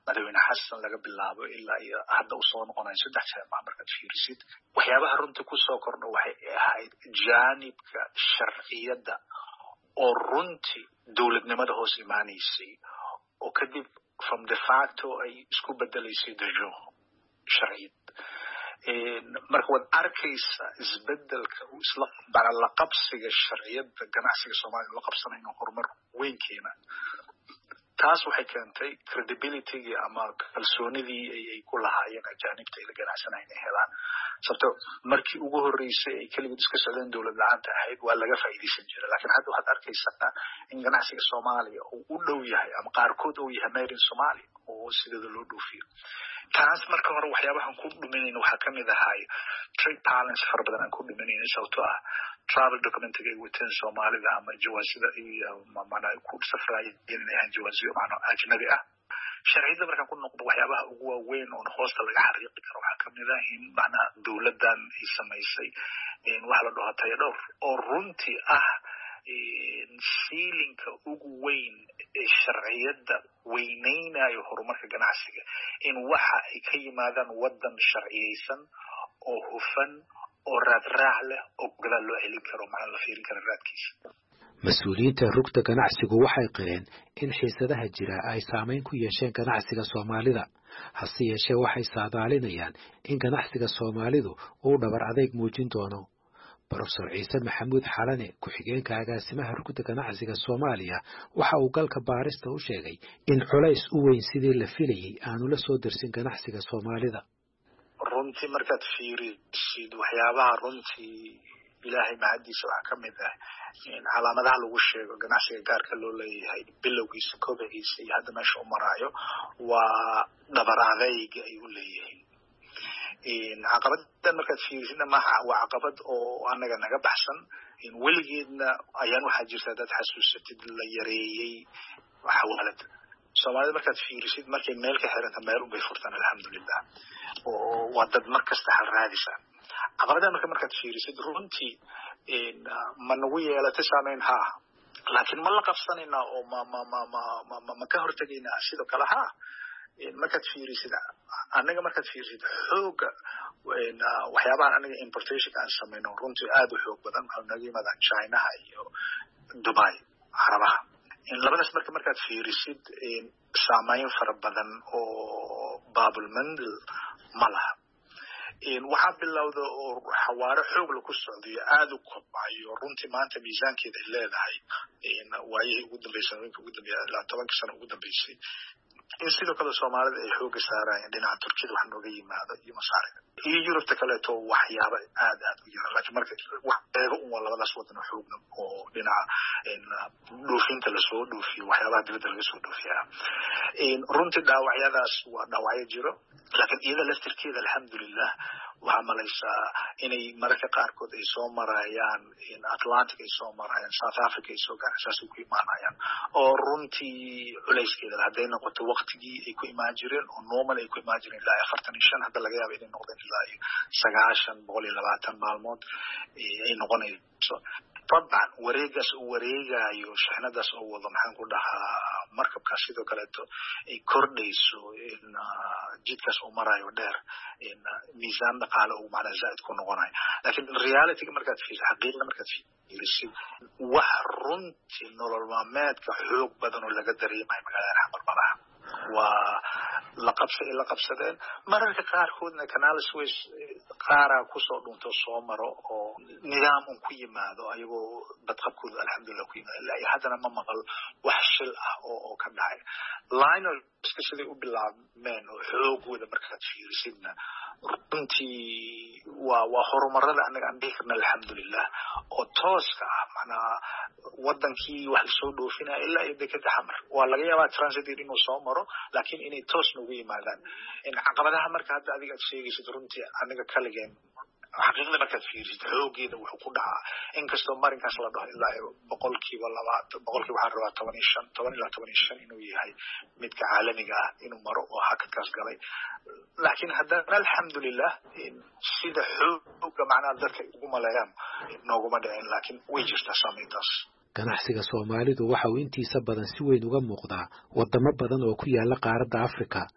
madaxweyne xasan laga bilaabo ilaa iyo hadda uu soo noqonayo saddex jeer maa markaad fiirisid waxyaabaha runtii kusoo kordha waxay ahayd jaanibka sharciyadda oo runtii dowladnimada hoos imaanaysay oo kadib from de facto ay isku bedelaysay dejo sharciyad marka waad arkaysa isbedelka uu isla bana la qabsiga sharciyadda ganacsiga Soomaaliya la qabsanayo horumar weyn keena taas waxay keentay credibility ama kalsoonidii ay ku lahaayeen ajaanibta ila ganacsanayeen helaan sababtoo markii ugu horeysay ay kaligood iska socdeen dowlad la'aanta ahayd waa laga faa'iideysan jiray laakiin hadda waxaad arkaysaa in ganacsiga Soomaaliya uu u dhow yahay ama qaarkood uu yahay made in Soomaaliya oo sidoo loo dhoofiyo taas marka hore waxyaabahan ku dhuminayna waxaa kamid ahay trade balance fara badan aan ku dhuminayna sababtoo ah travel documentiga ay wateen Soomaalida ama jawaasida iyo maana ku safraayeen inay ahaan jawaasiyo maana ajnabi ah sharciyada markaan ku noqdo waxyaabaha ugu waaweyn oo hoosta laga xariiqi karo waxaa kamid ah in maana dowladdan ay samaysay in wax la dhaho tayo dhowr oo runtii ah siilinka ugu weyn ee sharciyada weynaynayo horumarka ganacsiga in waxa ay ka yimaadaan wadan sharciyeysan oo hufan oo raad raac leh oo gadaal loo celin karo macna la fiirin karo raadkiisa mas-uuliyiinta rugta ganacsigu waxay qireen in xiisadaha jira ay saameyn ku yeesheen ganacsiga Soomaalida hase yeeshee waxay saadaalinayaan in ganacsiga Soomaalidu uu dhabar adeeg muujin doono Professor Ciise Maxamuud Xalane ku-xigeenka agaasimaha rugta ganacsiga Soomaaliya waxa uu galka baarista u sheegay in culays u weyn sidii la filayay aanu la soo dirsin ganacsiga Soomaalida runtii markaad fiirisid waxyaabaha runtii ilaahay mahadiisa waxa kamid ah in calaamadaha lagu sheego ganacsiga gaarka loo leeyahay bilowgiisa kobciisa iyo hadda meesha u maraayo waa dhabar adeeg ay u leeyihiin in caqabada markaad fiirisid maaha waa caqabad oo anaga naga baxsan in weligeedna ayaan waxa jirta dad xasuusatid la yareeyay xawaalada Soomaalida markaad fiirisid markay meel ka xiranta meel u bay furtaan alxamdulillah oo waa dad markasta hal raadisa caqabada marka markaad fiirisid runtii in ma nagu yeelatay saameyn ha laakiin ma la qabsanayna oo ma ma ma ma ma ka hortagayna sidoo kale ha markaad fiirisid anaga markaad fiirisid xooga waxyaabahan anaga importation aan samayno runtii aad u xoog badan oo naga yimaadaan China iyo Dubai Carabaha in labadaas marka markaad fiirisid saameyn fara badan oo baabul mandil ma laha in waxa bilowda oo xawaare xoog la ku socdiyo aad u kobcayo runtii maanta miisaankeeda ay leedahay in waayihii ugu dambeysay ugu dambeeyay ilaa toban sano ugu dambeysay in sidoo kale Soomaalida ay xoog saarayeen dhinaca Turkiga wax nooga yimaado iyo Masarida iyo Yurubta kale to waxyaabo aad aad u yar laakiin marka wax eego un labadaas wadan xoog oo dhinaca in dhoofinta la soo dhoofiyo waxyaabaha dibadda laga soo dhoofiyaa in runtii dhaawacyadaas waa dhaawacyo jiro laakiin iyada laftirkeeda alxamdulillah waxa malaysaa inay mararka qaarkood ay soo marayaan in Atlantic ay soo marayaan South Africa ay soo gaarayaan ku imaanayaan oo runtii culayskeeda hadday noqoto waqtigii ay ku imaan jireen oo normal ay ku imaan jireen ilaa afartan iyo shan hadda laga yaabo inay noqdeen ilaa sagaashan boqol iyo labaatan maalmood ay noqonayso طبعا wareegaas uu wareegayo shaqnadaas oo wada maxaan ku dhahaa markabkaas sidoo kale to ay kordhayso in jidkaas uu marayo dheer in miisaan dhaqaale uu macna zaid ku noqonayo laakiin reality markaad fiirisid xaqiiqda markaad fiirisid wax runtii nolol maalmeedka xoog badan oo laga dareemayo magaalada Xamar Malaha waa la qabsay la qabsadeen mararka qaarkoodna canal Suez qaara ku soo dhunto soo maro oo nidaam uu ku yimaado ayagoo badqabkooda alxamdulillah ku yimaado ilaa haddana ma maqal wax shil ah oo ka dhacay liner iska sidii u bilaabmeen oo xoogooda markaad fiirisidna runtii waa waa horumarada anaga aan dhihi karna alxamdulillah oo tooska ah macnaa wadankii wax soo dhoofinaya ilaa iyo dekada Xamar waa laga yaabaa transit inuu soo maro laakiin inay toos nagu yimaadaan in caqabadaha marka hadda adiga aad sheegaysid runtii aniga kaligeen xaqiiqda markaad fiirisid xoogeeda wuxuu ku dhacaa inkastoo marinkaas la dhaho ilaa boqolkiiba labaatan boqolkiiba waxaan rabaa toban iyo shan toban ilaa toban iyo shan inuu yahay midka caalamiga ah inuu maro oo hakadkaas galay laakiin haddana alxamdulillah sida xooga macnaha dadka ugu maleeyaan nooguma dhicin laakiin way jirtaa saameyntaas ganacsiga Soomaalidu waxa uu intiisa badan si weyn uga muuqdaa wadamo badan oo ku yaala qaaradda Afrika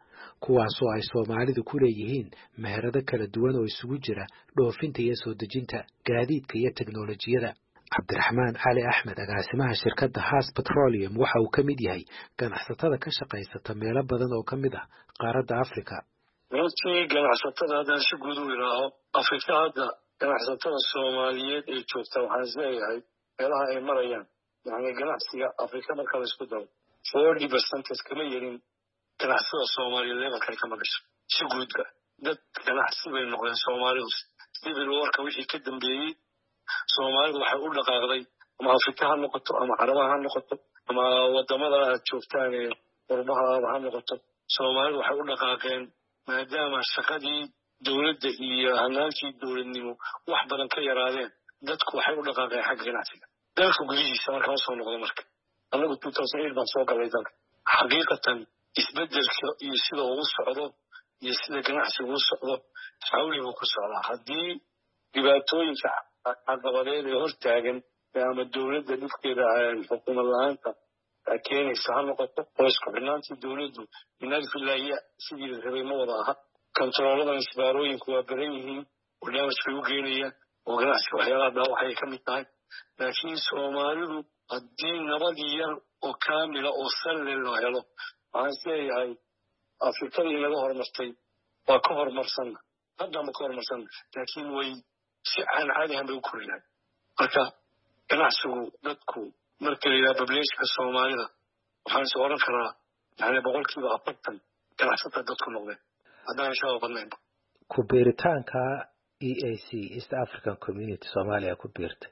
kuwaasoo ay soomaalidu ku leeyihiin meherado kala duwan oo isugu jira dhoofinta iyo soo dejinta gaadiidka iyo teknolojiyada. cabdiraxmaan cali axmed agaasimaha shirkadda haas petroleum waxa uu ka mid yahay ganacsatada ka shaqaysata meelo badan oo ka mid ah qaaradda africa. runtii ganacsatada haddaan si guud u idhaaho afrika hadda ganacsatada soomaaliyeed ee joogta waxaan isleeyahay meelaha ay marayaan yani ganacsiga afrika marka la isku daro forty percentage kama yerin ganacsatada soomaaliyeed levelkay ka magasho si guudba dad ganacsi bay noqdeen soomaalidu civil warka wixii ka dambeeyey soomaalidu waxay u dhaqaaqday ama afrika ha noqoto ama carabaha ha noqoto ama wadamada aad joogtaan ee qurbahaaba ha noqoto soomaalidu waxay u dhaqaaqeen maadaama shaqadii dowladda iyo hanaankii dowladnimo wax badan ka yaraadeen dadku waxay u dhaqaaqeen xagga ganacsiga dalka gudihiisa markaan usoo noqdo marka annagu two thousand eight baan soo galay dalka xaqiiqatan isbedelka iyo sida uu socdo iyo sida ganacsigu u socdo xawli buu ku socdaa haddii dhibaatooyinka caqabadeed ee hortaagan ama dowladda dhibkeeda xukuumad la-aanta keenaysa ha noqoto oo isku xidhnaantii dowladdu minalfilaaya sidii la rabay ma wada aha kontarooladan isbaarooyinku waa badan yihiin oo damaj bay u geenayaan oo ganacsiga waxyaalaha dhaawacay ka mid tahay laakiin soomaalidu haddii nabad yar oo kaamila oo salle loo helo waxaan isleeyahay afrikadii laga horumartay waa ka horumarsanna haddama ka horumarsanna laakiin way si aan caadi ahaan bay u korinahay marka ganacsigu dadku marka la yidhaha bableeshka soomaalida waxaan is oran karaa yani boqolkiiba afartan ganacsata dadku noqdeen haddaan inshaaba badnaynba ku biiritaanka e a c east african community soomaaliya ku biirtay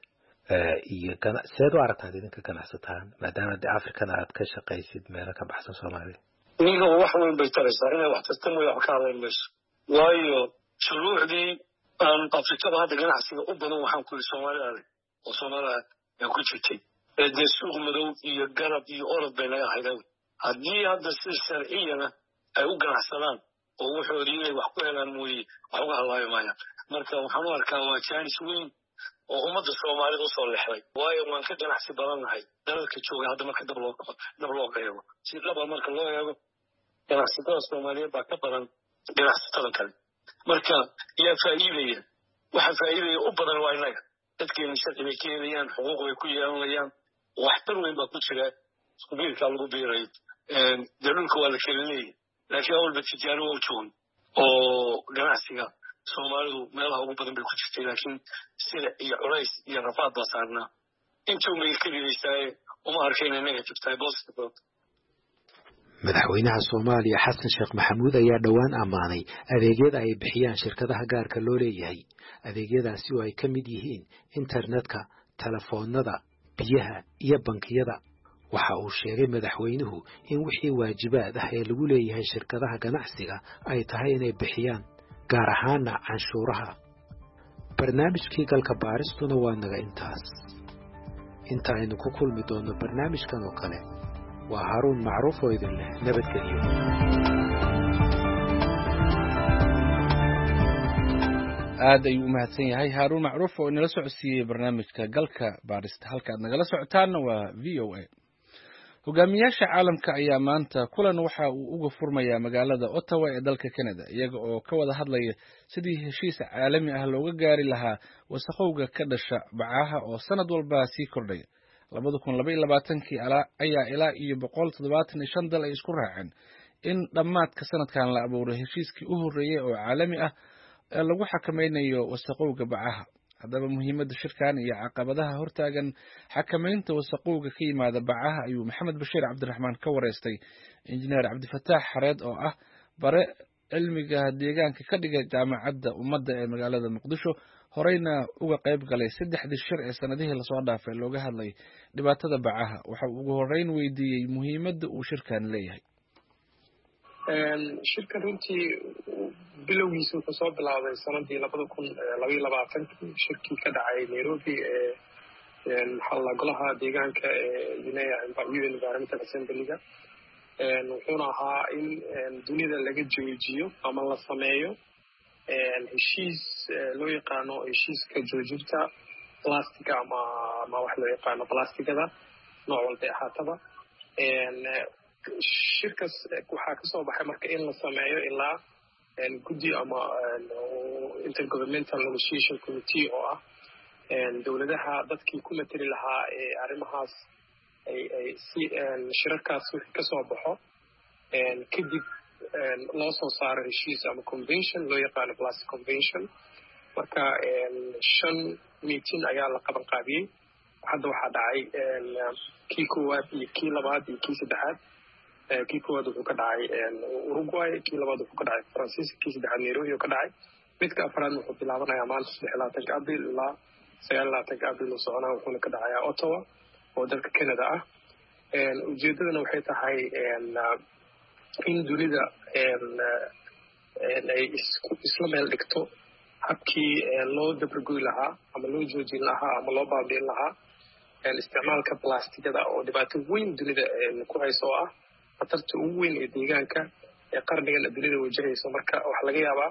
iyo seed u aragtaad idinka ganacsataan maadaama de africana aad ka shaqaysid meelo ka baxsan soomaaliya iniga wax weyn bay taraysaa inay wax tarta mooya wax ka hadlayn mayso waayo shuruucdii aan afrikada hadda ganacsiga u badan waxaan ku yidhi soomaalida adag oo soomaalida yaa ku jirtay dee suuq madow iyo garab iyo orod bay naga ahayd haddii hadda si sharciyana ay u ganacsadaan oo wuxoodii inay wax ku helaan mooye wax uga hadlaayo maayaan marka waxaan u arkaa waa jaanis weyn oo ummadda soomaalida usoo lexday waayo waan ka ganacsi badannahay dalalka jooga hadda marka dab loo dab loo eego si dhaba marka loo eego ganacsatada soomaaliyeed baa ka badan ganacsatada kale marka yaa faa'iidaya waxa faa'iidaya u badan waa innaga dadkeena sharci bay ka helayaan xuquuq bay ku yeelanayaan waxtar weyn baa ku jira isku biirkaa lagu biirayo dee dhulka waa la kala leeyahy laakiin awalba tijaano waa u joogan oo ganacsiga soomaalidu meelaha ugu badan bay ku jirtay laakiin silic iyo culays iyo rafaad baa saarnaa intuu may ka ridaysaaye uma arkayna negative tahay positive madaxweynaha soomaaliya xasan sheekh maxamuud ayaa dhowaan ammaanay adeegyada ay bixiyaan shirkadaha gaarka loo leeyahay adeegyadaasi oo ay ka mid yihiin internetka telefoonada biyaha iyo bankiyada waxa uu sheegay madaxweynuhu in wixii waajibaad ah ee lagu leeyahay shirkadaha ganacsiga ay tahay inay bixiyaan gaar ahaana canshuuraha barnaamijkii galka baaristuna waa naga intaas inta aynu ku kulmi doono barnaamijkan oo kale waa haaruun macruuf oo idin leh nabadgelyo aad ayuu u mahadsan yahay haaruun macruuf oo inala socodsiiyey barnaamijka galka baarista halka aad nagala socotaanna waa v o a hogaamiyaasha caalamka ayaa maanta kulan waxa uu uga furmayaa magaalada Ottawa ee dalka Canada iyaga oo ka wada hadlaya sidii heshiis caalami ah looga gaari lahaa wasakhowga ka dhasha bacaha oo sanad walba sii kordhaya labada kun laba iyo labaatan-kii ayaa ilaa iyo boqol toddobaatan iyo shan dal ay isku raaceen in dhammaadka sanadkan la abuuro heshiiskii u horreeyay oo caalami ah ee lagu xakameynayo wasakhowga bacaha haddaba muhiimadda shirkan iyo caqabadaha hortaagan xakamaynta wasakhowga ka yimaada bacaha ayuu maxamed bashiir cabdiraxmaan ka wareystay injineer cabdifataax xareed oo ah bare cilmiga deegaanka ka dhigay jaamacadda ummadda ee magaalada muqdisho horeyna uga qayb galay saddexdii shir ee sanadihii lasoo dhaafay looga hadlay dhibaatada bacaha waxa uu ugu horeyn weydiiyey muhiimadda uu shirkan leeyahay shirka runtii bilowgiisa wuxuu soo bilaabay sanadii labada kun labaiyo labaatankii shirkii ka dhacay nairobi ee maxaa golaha deegaanka ee u n environmental assemblyga wuxuuna ahaa in dunida laga joojiyo ama la sameeyo heshiis loo yaqaano heshiiska joojinta plastiga ama ama wax loo yaqaano plastigada nooc walbay ahaataba shirkaas waxaa kasoo baxay marka in la sameeyo ilaa guddi ama intergovernmental negotiation committee oo ah dowladaha dadkii ku mateli lahaa ee arrimahaas ay ay si shirarkaas wixii kasoo baxo kadib loo soo saaro heshiis ama convention loo yaqaano plastic convention marka shan meeting ayaa la qaban qaabiyey hadda waxaa dhacay kii koowaad iyo kii labaad iyo kii saddexaad kii koowaad wuxuu ka dhacay Uruguay kii labaad wuxuu ka dhacay Faransiiska kii saddexaad Nairobi ka dhacay midka afraad wuxuu bilaabanayaa maanta saddex iyo labaatanka abril ilaa sagaal iyo labaatanka abril uu soconaa wuxuuna ka dhacayaa Ottawa oo dalka Canada ah ujeedadana waxay tahay in dunida ay isla meel dhigto habkii loo dabargoy lahaa ama loo joojin lahaa ama loo baabi'in lahaa isticmaalka plastigada oo dhibaato weyn dunida ku hayso oo ah khatarta ugu weyn ee deegaanka ee qarnigan dunida wajahayso marka waxaa laga yaabaa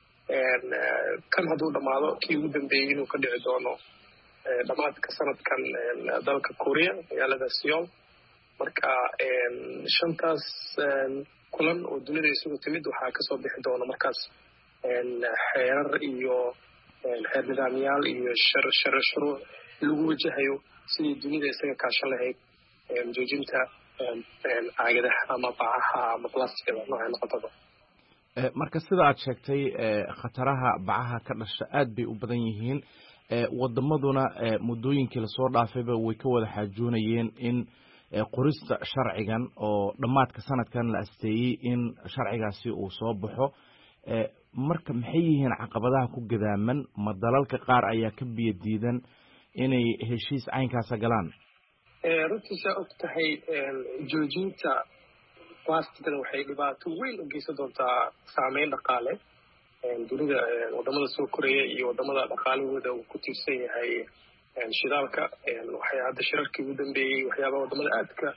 kan hadduu dhammaado kii ugu dambeeyey inuu ka dhici doono dhammaadka sanadkan dalka Korea magaalada Seoul marka shantaas kulan oo dunida isugu timid waxaa kasoo bixi doona markaas xeerar iyo xeer nidaamyaal iyo shar shar shuruuc lagu wajahayo sidii dunida isaga kaashan lahayd joojinta caagadaha ama bacaha ama plasticada nooca noqotaba marka sida aad sheegtay khataraha bacaha ka dhasha aad bay u badan yihiin wadamaduna muddooyinkii lasoo dhaafayba way ka wada xaajoonayeen in qorista sharcigan oo dhammaadka sanadkan la asteeyey in sharcigaasi uu soo baxo marka maxay yihiin caqabadaha ku gadaaman ma dalalka qaar ayaa ka biyo diidan inay heshiis caynkaasa galaan runtii saa og tahay joojinta plasticada waxay dhibaato weyn u geysan doontaa saameyn dhaqaale dunida wadamada soo koreya iyo wadamada dhaqaalahooda uu ku tiirsan yahay shidaalka waxay hadda shirarkii ugu dambeeyey waxyaabaha wadamada aadka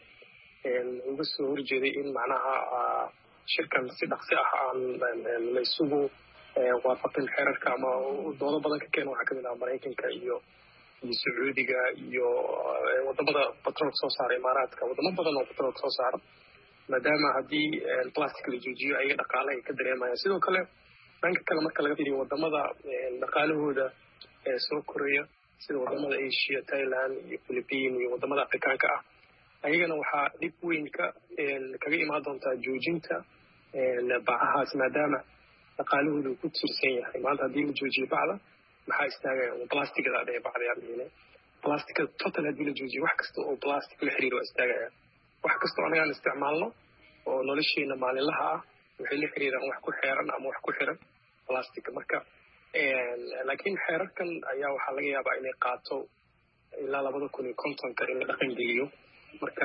uga soo horjeeday in macnaha shirkan si dhaqsi ah aan la isugu waafaqin xeerarka ama doodo badan ka keena waxaa kamid ah maraykanka iyo iyo sacuudiga iyo wadamada batroolka soo saara imaaraadka wadamo badan oo batroolka soo saara maadaama haddii plastic la joojiyo ayaga dhaqaale ay ka dareemayaan sidoo kale dhanka kale marka laga fiiriyo wadamada dhaqaalahooda soo koreya sida wadamada Asia Thailand iyo Philippines iyo wadamada Afrikaanka ah ayagana waxaa dhib weyn ka kaga imaan doontaa joojinta bacahaas maadaama dhaqaalahooda ku tiirsan yahay maanta haddii la joojiyo bacda maxaa istaagaya plasticada dhee bacda yaabine plasticada total haddii la joojiyo wax kasta oo plastic la xiriiro waa istaagaya wax kasta oo anagaan isticmaalno oo nolosheena maalinlaha ah waxay la xiriiraan wax ku xeeran ama wax ku xiran plastic marka laakiin xeerarkan ayaa waxaa laga yaabaa inay qaato ilaa labada kun iyo kontonka in la dhaqan geliyo marka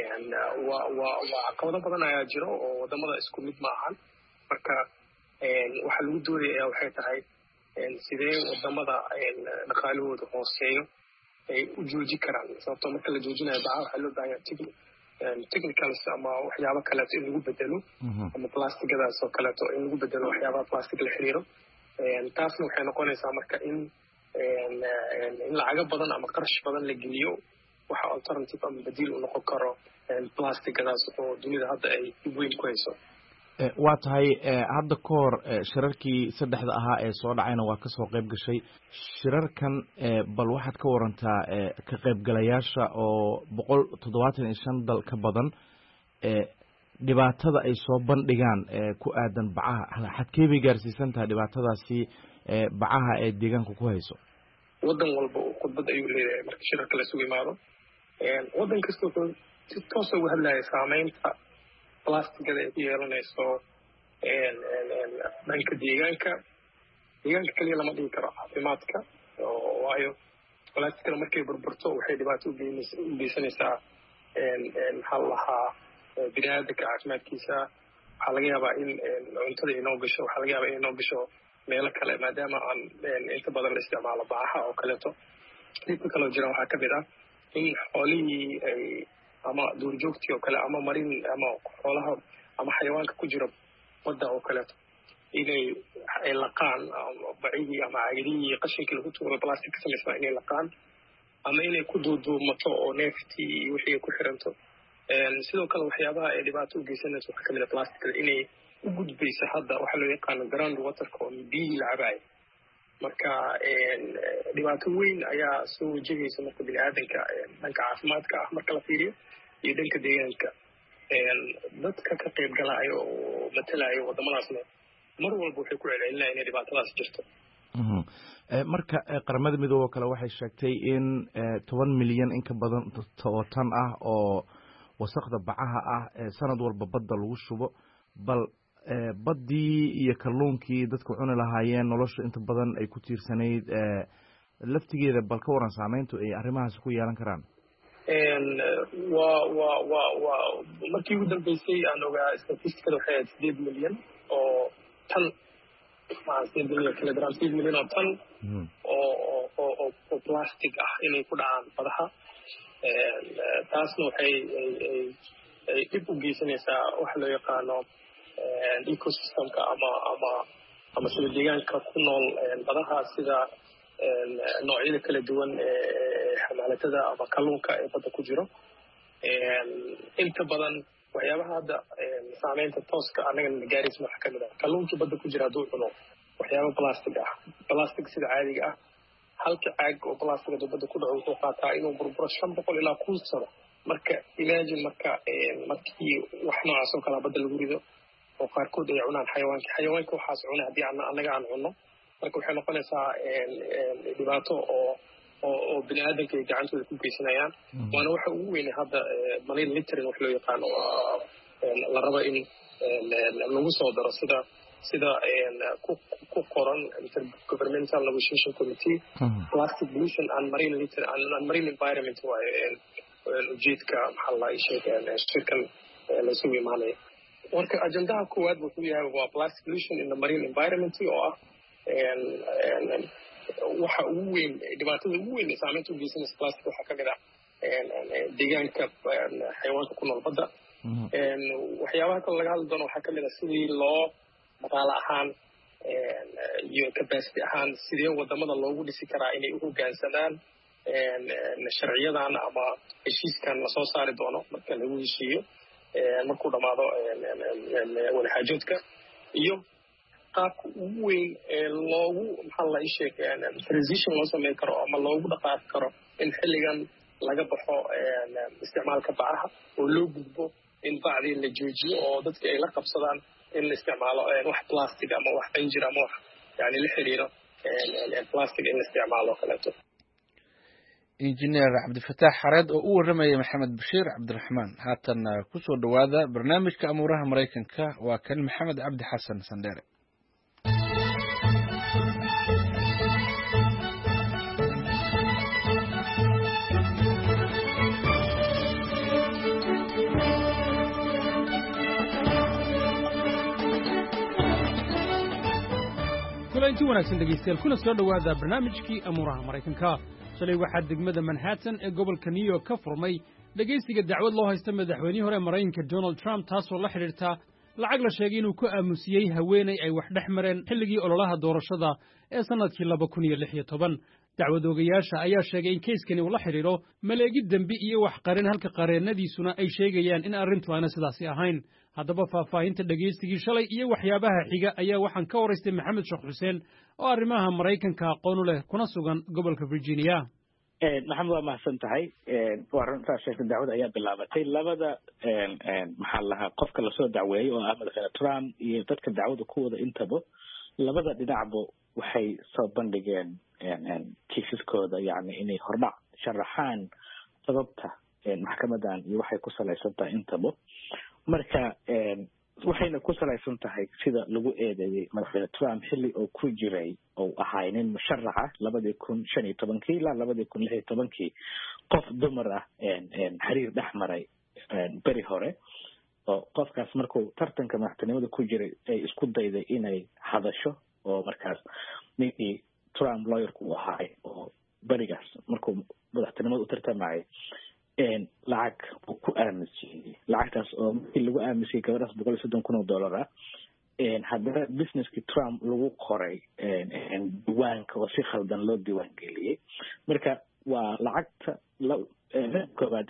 waa waa waa caqabado badan ayaa jiro oo wadamada isku mid ma ahan marka waxaa lagu doodaya ayaa waxay tahay sidee wadamada dhaqaalahooda hooseeyo ay u jooji karaan sababtoo marka la joojinayo baca waxaa loo baahan yahay technicals ama waxyaabo kaleeto in lagu bedelo ama plasticadaas oo kaleeto in lagu bedelo waxyaabaha plastic la xiriiro taasna waxay noqonaysaa marka in in lacago badan ama qarash badan la geliyo waxa alternative ama badiil u noqon karo plasticadaas oo dunida hadda ay weyn ku hayso waa tahay hadda ka hor shirarkii saddexda ahaa ee soo dhacayna waa kasoo qayb gashay shirarkan bal waxaad ka warantaa ka qaybgalayaasha oo boqol toddobaatan iyo shan dal ka badan dhibaatada ay soo bandhigaan ku aadan bacaha xadkee bay gaarsiisan tahay dhibaatadaasi bacaha ee deegaanka ku hayso wadan walba khudbad ayuu leeyahay marka shirarka la isugu imaado wadan kasta wuxuu si toos uga hadlaya saameynta plasticada ay ku yeelanayso dhanka deegaanka deegaanka kaliya lama dhigi karo caafimaadka waayo plasticada markay burburto waxay dhibaato u geysanaysaa maxaa lahaa bini aadamka caafimaadkiisa waxaa laga yaabaa in cuntada inoo gasho waxaa laga yaabaa in inoo gasho meelo kale maadaama aan inta badan la isticmaalo bacaha oo kaleeto dhibka kaloo jira waxaa kamid ah in xoolihii ay ama duurjoogtii oo kale ama marin ama xoolaha ama xayawaanka ku jira badda oo kaleeto inay ay laqaan bacigii ama caagidihii qashinkii lagu tuuro plastic ka samaysnaa inay laqaan ama inay ku duuduumato oo neeftii iyo wixii ay ku xiranto sidoo kale waxyaabaha ay dhibaato u geysanayso waxaa kamid a plasticada inay u gudbayso hadda waxaa loo yaqaano ground waterka oo biyihii la cabaaya marka dhibaato weyn ayaa soo wajahaysa marka bini aadanka dhanka caafimaadka ah marka la fiiriyo iyo dhanka deegaanka dadka ka qayb galaayo oo matalayo wadamadaasna mar walba waxay ku celcelinayaan inay dhibaatadaas jirto marka qaramada midoobe oo kale waxay sheegtay in toban milyan in ka badan oo tan ah oo wasaqda bacaha ah sanad walba badda lagu shubo bal baddii iyo kalluunkii dadku cuni lahaayeen nolosha inta badan ay ku tiirsanayd laftigeeda bal ka waran saameyntu ay arrimahaas ku yeelan karaan wa wa wa wa markii ugu dambeysay aan ogaa statisticada waxay ahayd sideed milyan oo tan sideed milyan kilogram sideed milyan oo tan oo oo oo plastic ah inay ku dhacaan badaha taasna waxay ay dib u geysanaysaa waxa loo yaqaano ecosystemka ama ama ama sida deegaanka ku nool badaha sida noocyada kala duwan ee xamaalatada ama kalluunka ee badda ku jiro inta badan waxyaabaha hadda saameynta tooska annaga gaaraysa waxaa kamid ah kalluunkii badda ku jira hadduu cuno waxyaaba plastic ah plastic sida caadiga ah halka caag oo plastic hadduu badda ku dhaco wuxuu qaataa inuu burburo shan boqol ilaa kun sano marka imagine marka markii wax noocaas oo kalaa badda lagu rido oo qaarkood ay cunaan xayawaanka xayawaanka waxaas cuna haddii annaga aan cunno marka waxay noqonaysaa dhibaato oo oo bini aadanka ay gacantooda ku geysanayaan waana waxa ugu weynay hadda marine littering wax loo yaqaano la rabo in lagu soo daro sida sida ku qoran intergovernmental negotiation committee plastic pollution and marine litter and marine environment waaye ujeedka maxaa la sheegay shirkan laysugu imaanaya marka ajendaha koowaad wuxuu yahay waa plastic pollution in the marine environment oo ah waxa ugu weyn dhibaatada ugu weyn ee saameynta u geysanaysa plastic waxaa kamid ah deegaanka xayawaanka ku nool badda waxyaabaha kale laga hadli doono waxaa kamid ah sidii loo dhaqaale ahaan iyo capacity ahaan sidee wadamada loogu dhisi karaa inay u hoggaansamaan sharciyadan ama heshiiskan lasoo saari doono marka lagu heshiiyo markuu dhamaado wadaxaajoodka iyo qaabka ugu weyn ee loogu maxaa la sheeg transition loo sameyn karo ama loogu dhaqaaqi karo in xilligan laga baxo isticmaalka bacaha oo loo gudbo in bacdii la joojiyo oo dadka ay la qabsadaan in la isticmaalo wax plastic ama wax banjir ama wax yani la xiriiro plastic in la isticmaalo kaleeto injineer cabdifataax xareed oo u warramaya maxamed bashiir cabdiraxmaan haatan kusoo dhawaada barnaamijka amuuraha maraykanka waa kan maxamed cabdi xasan sandheere kulanti wanaagsan dhegeystayaal kuna soo dhawaada barnaamijkii amuuraha maraykanka shalay waxaa degmada manhattan ee gobolka new york ka furmay dhegaysiga dacwad loo haysta madaxweynihii hore maraykanka donald trump taasoo la xidhiirta lacag la sheegay inuu ku aamusiyey haweenay ay wax dhex mareen xilligii ololaha doorashada ee sannadkii laba kun iyo lix iyo toban dacwad oogayaasha ayaa sheegay in kayskani uu la xidhiidho maleegid dembi iyo wax qarin halka qareennadiisuna ay sheegayaan in arrintu aana sidaasi ahayn haddaba faahfaahinta dhegaysigii shalay iyo waxyaabaha xiga ayaa waxaan ka waraystay maxamed sheekh xuseen oo arrimaha maraykanka aqoon u leh kuna sugan gobolka virginia maxamed waa mahadsan tahay waa runtaa sheegta dacwada ayaa bilaabatay labada maxaa lahaa qofka lasoo dacweeyey oo ah madaxweyne trump iyo dadka dacwada ku wada intaba labada dhinacba waxay soo bandhigeen kiisaskooda yani inay hordhac sharaxaan sababta maxkamadan iyo waxay ku salaysan tahay intaba marka waxayna ku salaysan tahay sida lagu eedeeyey madaxweyne trump xilli oo ku jiray oo ahay nin musharaxa labadii kun shan iyo tobankii ilaa labadii kun lix iyo tobankii qof dumar ah xiriir dhex maray beri hore oo qofkaas markuu tartanka madaxtinimada ku jiray ay isku dayday inay hadasho oo markaas ninkii trump lawyerku u ahaay oo berigaas markuu madaxtinimada u tartamayay lacag uu ku aamusiyey lacagtaas oo markii lagu aamusiyey gabadhaas boqol iyo soddon kun oo dollar ah haddana businesskii trump lagu qoray diiwaanka oo si khaldan loo diiwaan geliyey marka waa lacagta koobaad in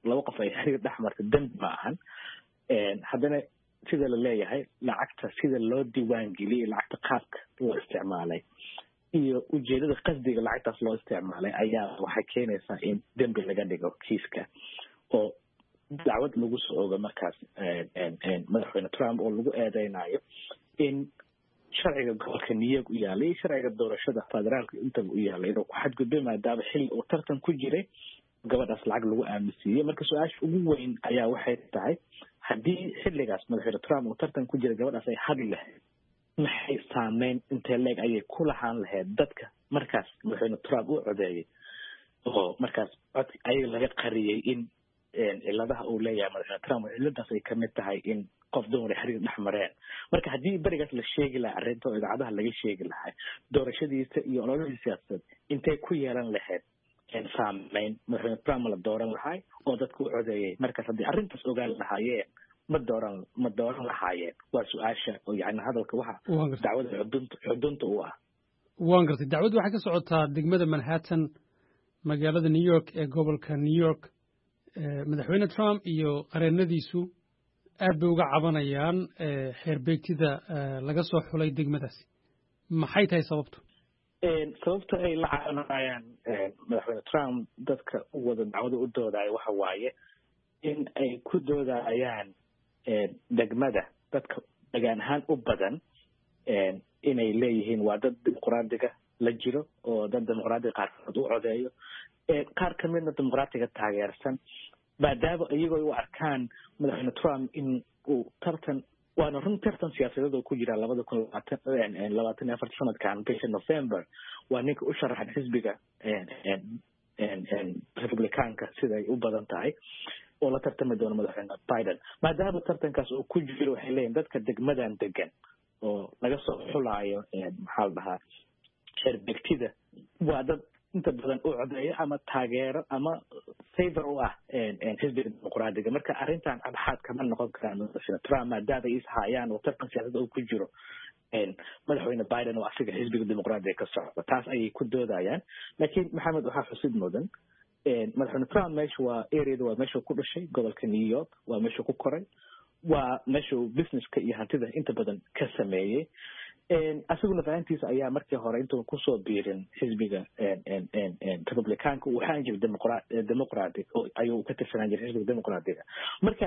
laba qof ay xiriir dhex marta dembi ma ahan haddana sida la leeyahay lacagta sida loo diiwaan geliyey lacagta qaabka loo isticmaalay iyo ujeedada qasdiga lacagtaas loo isticmaalay ayaa waxay keenaysaa in dembi laga dhigo kiiska oo dacwad lagu soo ogo markaas madaxweyne Trump oo lagu eedeynayo in sharciga gobolka New York u yaalay sharciga doorashada federaalka inta u yaalay inuu ku xadgudbay maadaama xilli uu tartan ku jiray gabadhaas lacag lagu aaminsiiyey marka su-aasha ugu weyn ayaa waxay tahay haddii xilligaas madaxweyne Trump uu tartan ku jiray gabadhaas ay hadli lahayd maxay saameyn intee leeg ayay ku lahaan lahayd dadka markaas madaxweyne Trump uu codeeyey oo markaas cod ayaga laga qariyey in ciladaha uu leeyahay madaxweyne Trump ciladaas ay ka mid tahay in qof dumar xiriir dhex mareen marka haddii barigaas la sheegi lahaa arrinta oo idaacadaha laga sheegi lahaa doorashadiisa iyo ololihii siyaasadeed intay ku yeelan lahayd saameyn madaxweyne Trump la dooran lahaa oo dadku u codeeyay markaas haddii arrintaas ogaan lahaayeen ma dooran ma dooran lahaayeen waa su-aasha oo yani hadalka waxa dacwada xudunta xudunta u ah waan gartay dacwadu waxay ka socotaa degmada Manhattan magaalada New York ee gobolka New York madaxweyne Trump iyo qareenadiisu aad bay uga cabanayaan xeer beegtida laga soo xulay degmadaasi maxay tahay sababtu sababta ay la cabanayaan madaxweyne Trump dadka wada dacwada u doodaya waxa waaye in ay ku doodayaan degmada dadka degaan ahaan u badan inay leeyihiin waa dad dimuqraadiga la jiro oo dad dimuqraadiga qaarkood u codeeyo qaar ka midna dimuqraadiga taageersan maadaama iyagoo u arkaan madaxweyne Trump in uu tartan waana run tartan siyaasadeed oo ku jira labada kun labaatan iyo afar sanadkan bisha November waa ninka u sharaxan xisbiga republicaanka siday u badan tahay oo la tartami doono madaxweyne Biden maadaama tartankaas uu ku jiro waxay leeyihiin dadka degmadan degan oo laga soo xulaayo maxaa la dhahaa xerbegtida waa dad inta badan u codeeyo ama taageero ama favor u ah xisbiga dimuqraadiga marka arrintan adxaad kama noqon karaan madaxweyne Trump maadaama ay ishayaan oo tartan siyaasadeed uu ku jiro madaxweyne Biden oo asiga xisbiga dimuqraadiga ka socda taas ayay ku doodayaan laakiin maxamed waxaa xusid mudan madaxweyne Trump meesha waa areada waa meesha ku dhashay gobolka New York waa meesha ku koray waa meesha businesska iyo hantida inta badan ka sameeyey asaguna fahantiisa ayaa markii hore intuu kusoo biirin xisbiga republicaanka uu waxaan jiray democratic ayuu ka tirsanaan jiray xisbiga dimuqraadiga marka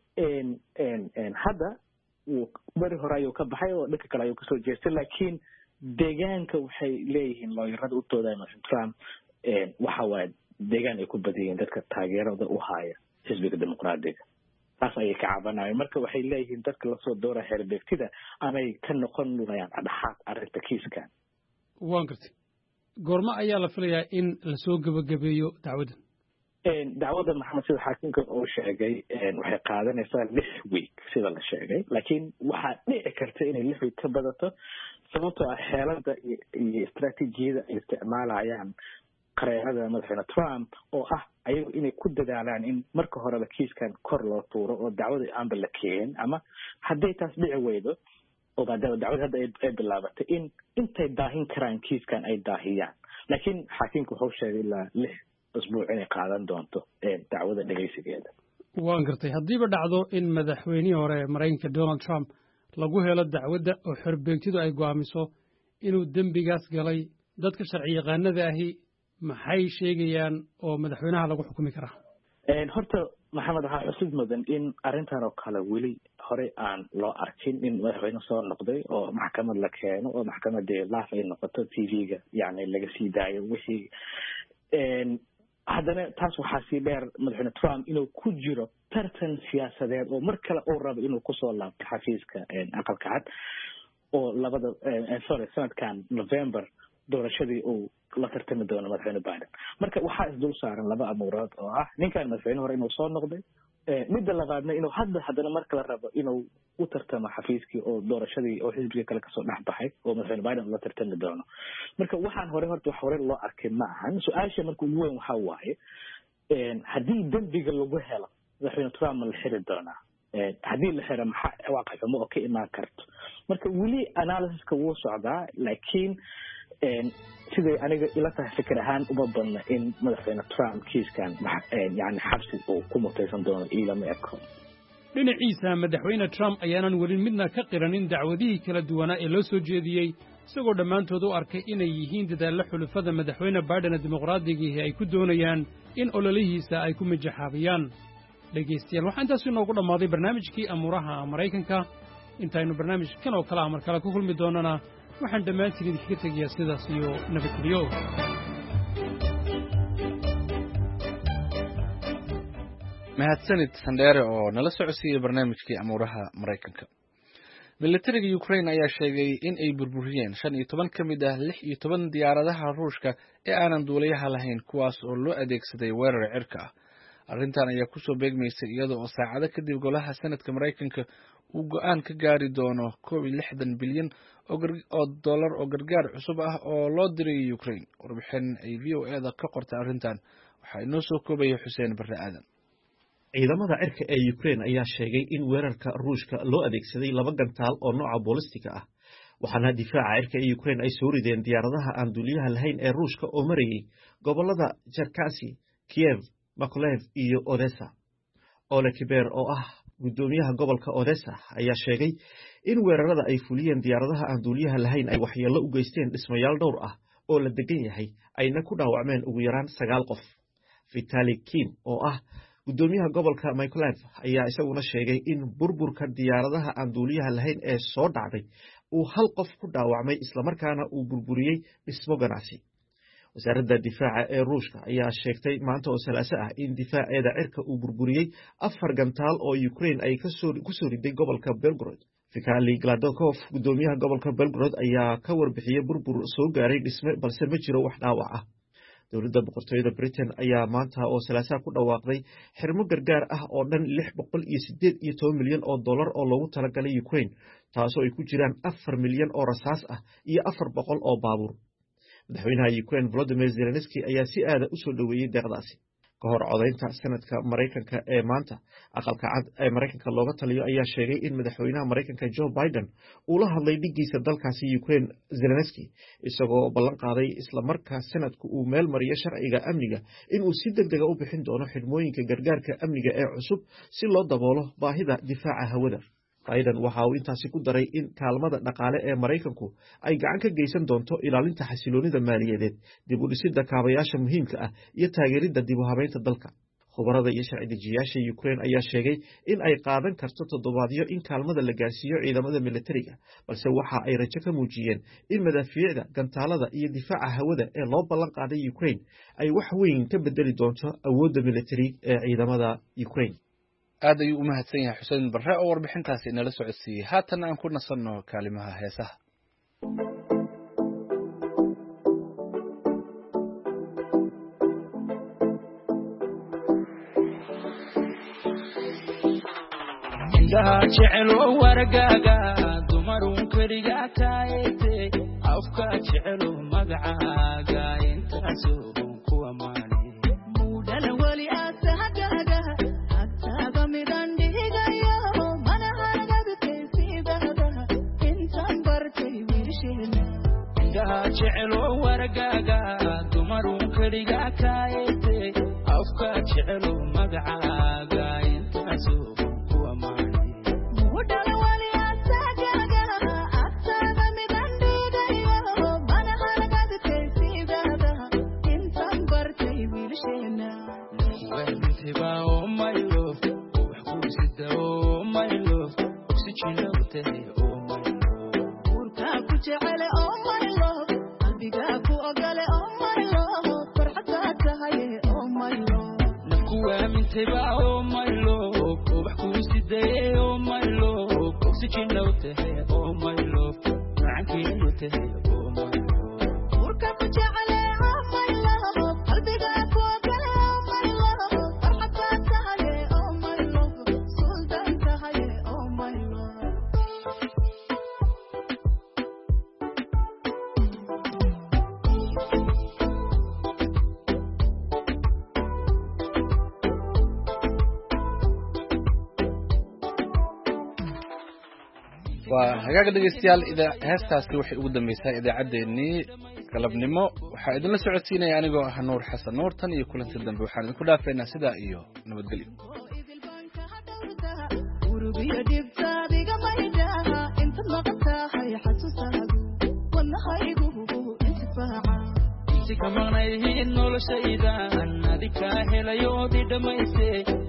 hadda uu beri hore ayuu ka baxay oo dhanka kale ayuu kasoo jeestay laakiin deegaanka waxay leeyihiin looyarada u doodaya madaxweyne Trump waxa waaye deegaan ay ku badiyeen dadka taageerada u haya xisbiga dimuqraadiga taas ayay ka cabanayaan marka waxay leeyihiin dadka lasoo doora xeerbeegtida amay ka noqon doonayaan adhaxaad arrinta kiiskan waan gartay goorma ayaa la filayaa in lasoo gebagabeeyo dacwaddan dacwadda maxamed sida xaakimka uu sheegay waxay qaadanaysaa lix week sida la sheegay laakiin waxaa dhici karta inay lix week ka badato sababtoo ah xeelada iyo istaraatiijiyada ay isticmaalayaan qareerada madaxweyne Trump oo ah ayagu inay ku dadaalaan in marka horeba kiiskan kor loo tuuro oo dacwada aanba la keenin ama hadday taas dhici weydo oo maadaama dacwada hadda ay bilaabatay in intay daahin karaan kiiskan ay daahiyaan laakiin xaakimku wuxuu sheegay ilaa lix usbuuc inay qaadan doonto dacwada dhegeysigeeda waan gartay haddiiba dhacdo in madaxweynihii hore maraykanka Donald Trump lagu helo dacwadda oo xorbeegtidu ay go'aamiso inuu dembigaas galay dadka sharci yaqaanada ahi maxay sheegayaan oo madaxweynaha lagu xukumi karaa horta maxamed waxaa xusid mudan in arrintan oo kale weli horey aan loo arkin in madaxweyne soo noqday oo maxkamad la keeno oo maxkamadii laaf ay noqoto t v-ga yani laga sii daayo wixii haddana taas waxaa sii dheer madaxweyne Trump inuu ku jiro tartan siyaasadeed oo mar kale uu rabo inuu kusoo laabto xafiiska aqalka cad oo labada sorry sanadkan November doorashadii uu la tartami doono madaxweyne Biden marka waxaa isdul saaran laba amuurood oo ah ninkan madaxweyne hore inuu soo noqday midda labaadna inuu hadda haddana mar kale rabo inuu u tartamo xafiiskii oo doorashadii oo xisbiga kale kasoo dhex baxay oo madaxweyne Biden la tartami doono marka waxaan hore horta wax hore loo arkay ma ahan su-aasha marka ugu weyn waxaa waaye haddii dembiga lagu helo madaxweyne Trump ma la xiri doonaa haddii la xiro maxaa waaqi xumo oo ka imaan karto marka weli analysiska wuu socdaa laakiin siday aniga ila tahay fikir ahaan uma badna in madaxweyne Trump kiiskan yani xabsi uu ku mutaysan doono ilama eko dhinaciisa madaxweyne Trump ayaanan weli midna ka qiranin dacwadihii kala duwanaa ee loo soo jeediyey isagoo dhammaantood u arkay inay yihiin dadaalla xulufada madaxweyne Biden ee dimuqraadiga ay ku doonayaan in ololihiisa ay ku mijaxaabiyaan dhegeystayaal waxaan intaas inoogu dhammaaday barnaamijkii amuuraha Maraykanka intaynu barnaamijkan oo kala amar kala ku kulmi doonana waxaan dhammaantiin idinkaga tegayaa sidaas iyo nabadgelyo mahadsanid Sandere oo nala socodsiiyay barnaamijkii amuuraha Maraykanka militariga Ukraine ayaa sheegay in ay burburiyeen shan iyo toban ka mid ah lix iyo toban diyaaradaha Ruushka ee aanan duuliyaha lahayn kuwaas oo loo adeegsaday weerar cirka ah arrintan ayaa ku soo beegmaysay iyadoo oo saacado kadib golaha sanadka Maraykanka uu go'aan ka gaari doono koob iyo lixdan bilyan oo dollar oo gargaar cusub ah oo loo diray Ukraine warbixin ay V O A da ka qortay arrintan waxa inoo soo koobaya Xuseen Barre Aadan ciidamada cirka ee Ukraine ayaa sheegay in weerarka Ruushka loo adeegsaday laba gantaal oo nooca boolistiga ah waxaana difaaca cirka ee Ukraine ay soo rideen diyaaradaha aan duuliyaha lahayn ee Ruushka oo marayay gobolada Cherkasy, Kiev, Mykolaiv iyo Odessa Ole Kiber oo ah gudoomiyaha gobolka Odessa ayaa sheegay in weerarada ay fuliyeen diyaaradaha aan duuliyaha lahayn ay waxyeello u geysteen dhismayaal dhowr ah oo la degan yahay ayna ku dhaawacmeen ugu yaraan sagaal qof Vitali Kim oo ah gudoomiyaha gobolka Mykolaiv ayaa isaguna sheegay in burburka diyaaradaha aan duuliyaha lahayn ee soo dhacday uu hal qof ku dhaawacmay isla markaana uu burburiyay dhismo ganacsi wasaaradda difaaca ee Ruushka ayaa sheegtay maanta oo Salaaso ah in difaaceeda cirka uu burburiyay afar gantaal oo Ukraine ay ka soo ku soo riday gobolka Belgorod Vitali Gladokov gudoomiyaha gobolka Belgorod ayaa ka warbixiyay burbur soo gaaray dhisme balse ma jiro wax dhaawac ah dowladda boqortooyada Britain ayaa maanta oo Salaaso ku dhawaaqday xirmo gargaar ah oo dhan lix boqol iyo siddeed iyo toban milyan oo dollar oo loogu talagalay Ukraine taasoo ay ku jiraan afar milyan oo rasaas ah iyo afar boqol oo baabuur madaxweynaha Ukraine Volodymyr Zelensky ayaa si aad ah u soo dhaweeyay deeqdaasi ka hor codaynta sanadka Maraykanka ee maanta aqalka cad ee Maraykanka looga taliyo ayaa sheegay in madaxweynaha Maraykanka Joe Biden uu la hadlay dhigiisa dalkaasi Ukraine Zelensky isagoo ballan qaaday isla markaa sanadku uu meel mariyo sharciga amniga in uu si degdeg ah u bixin doono xidhmooyinka gargaarka amniga ee cusub si loo daboolo baahida difaaca hawada Biden waxa uu intaasi ku daray in kaalmada dhaqaale ee Maraykanku ay gacan ka geysan doonto ilaalinta xasiloonida maaliyadeed dib u dhisidda kaabayaasha muhiimka ah iyo taageeridda dib u habeynta dalka khubarada iyo sharci dejiyaasha Ukraine ayaa sheegay in ay qaadan karto toddobaadyo in kaalmada la gaarsiiyo ciidamada militariga balse waxa ay rajo ka muujiyeen in madaafiicda gantaalada iyo difaaca hawada ee loo ballan qaaday Ukraine ay wax weyn ka bedeli doonto awoodda militari ee ciidamada Ukraine aad ayuu u mahadsan yahay Xuseen Barre oo warbixintaasi inala socodsiiyay haatan aan ku nasanno kaalimaha heesaha indaha jecel oo wargaaga dumarun keliga taayte afka jecel oo magacaaga intaasoo ku amaanay mudana wali asagaaga asaga midan dhigayo mana haragad keesidaada intaan bartay wiilsheen indaha jecel oo wargaaga dumarun keliga taayte afka jecel oo magacaaga intaasoo waa hagaaga dhegeystayaal ida heestaasi waxay ugu dambeysay idaacadeennii galabnimo waxaa idinla socodsiinaya anigoo ah nuur xasan nuur tan iyo kulanti dambe waxaan idinku dhaafaynaa sidaa iyo nabadgelyo inti ka maqnayhiin noloshaydan adika helayoodii dhammaysay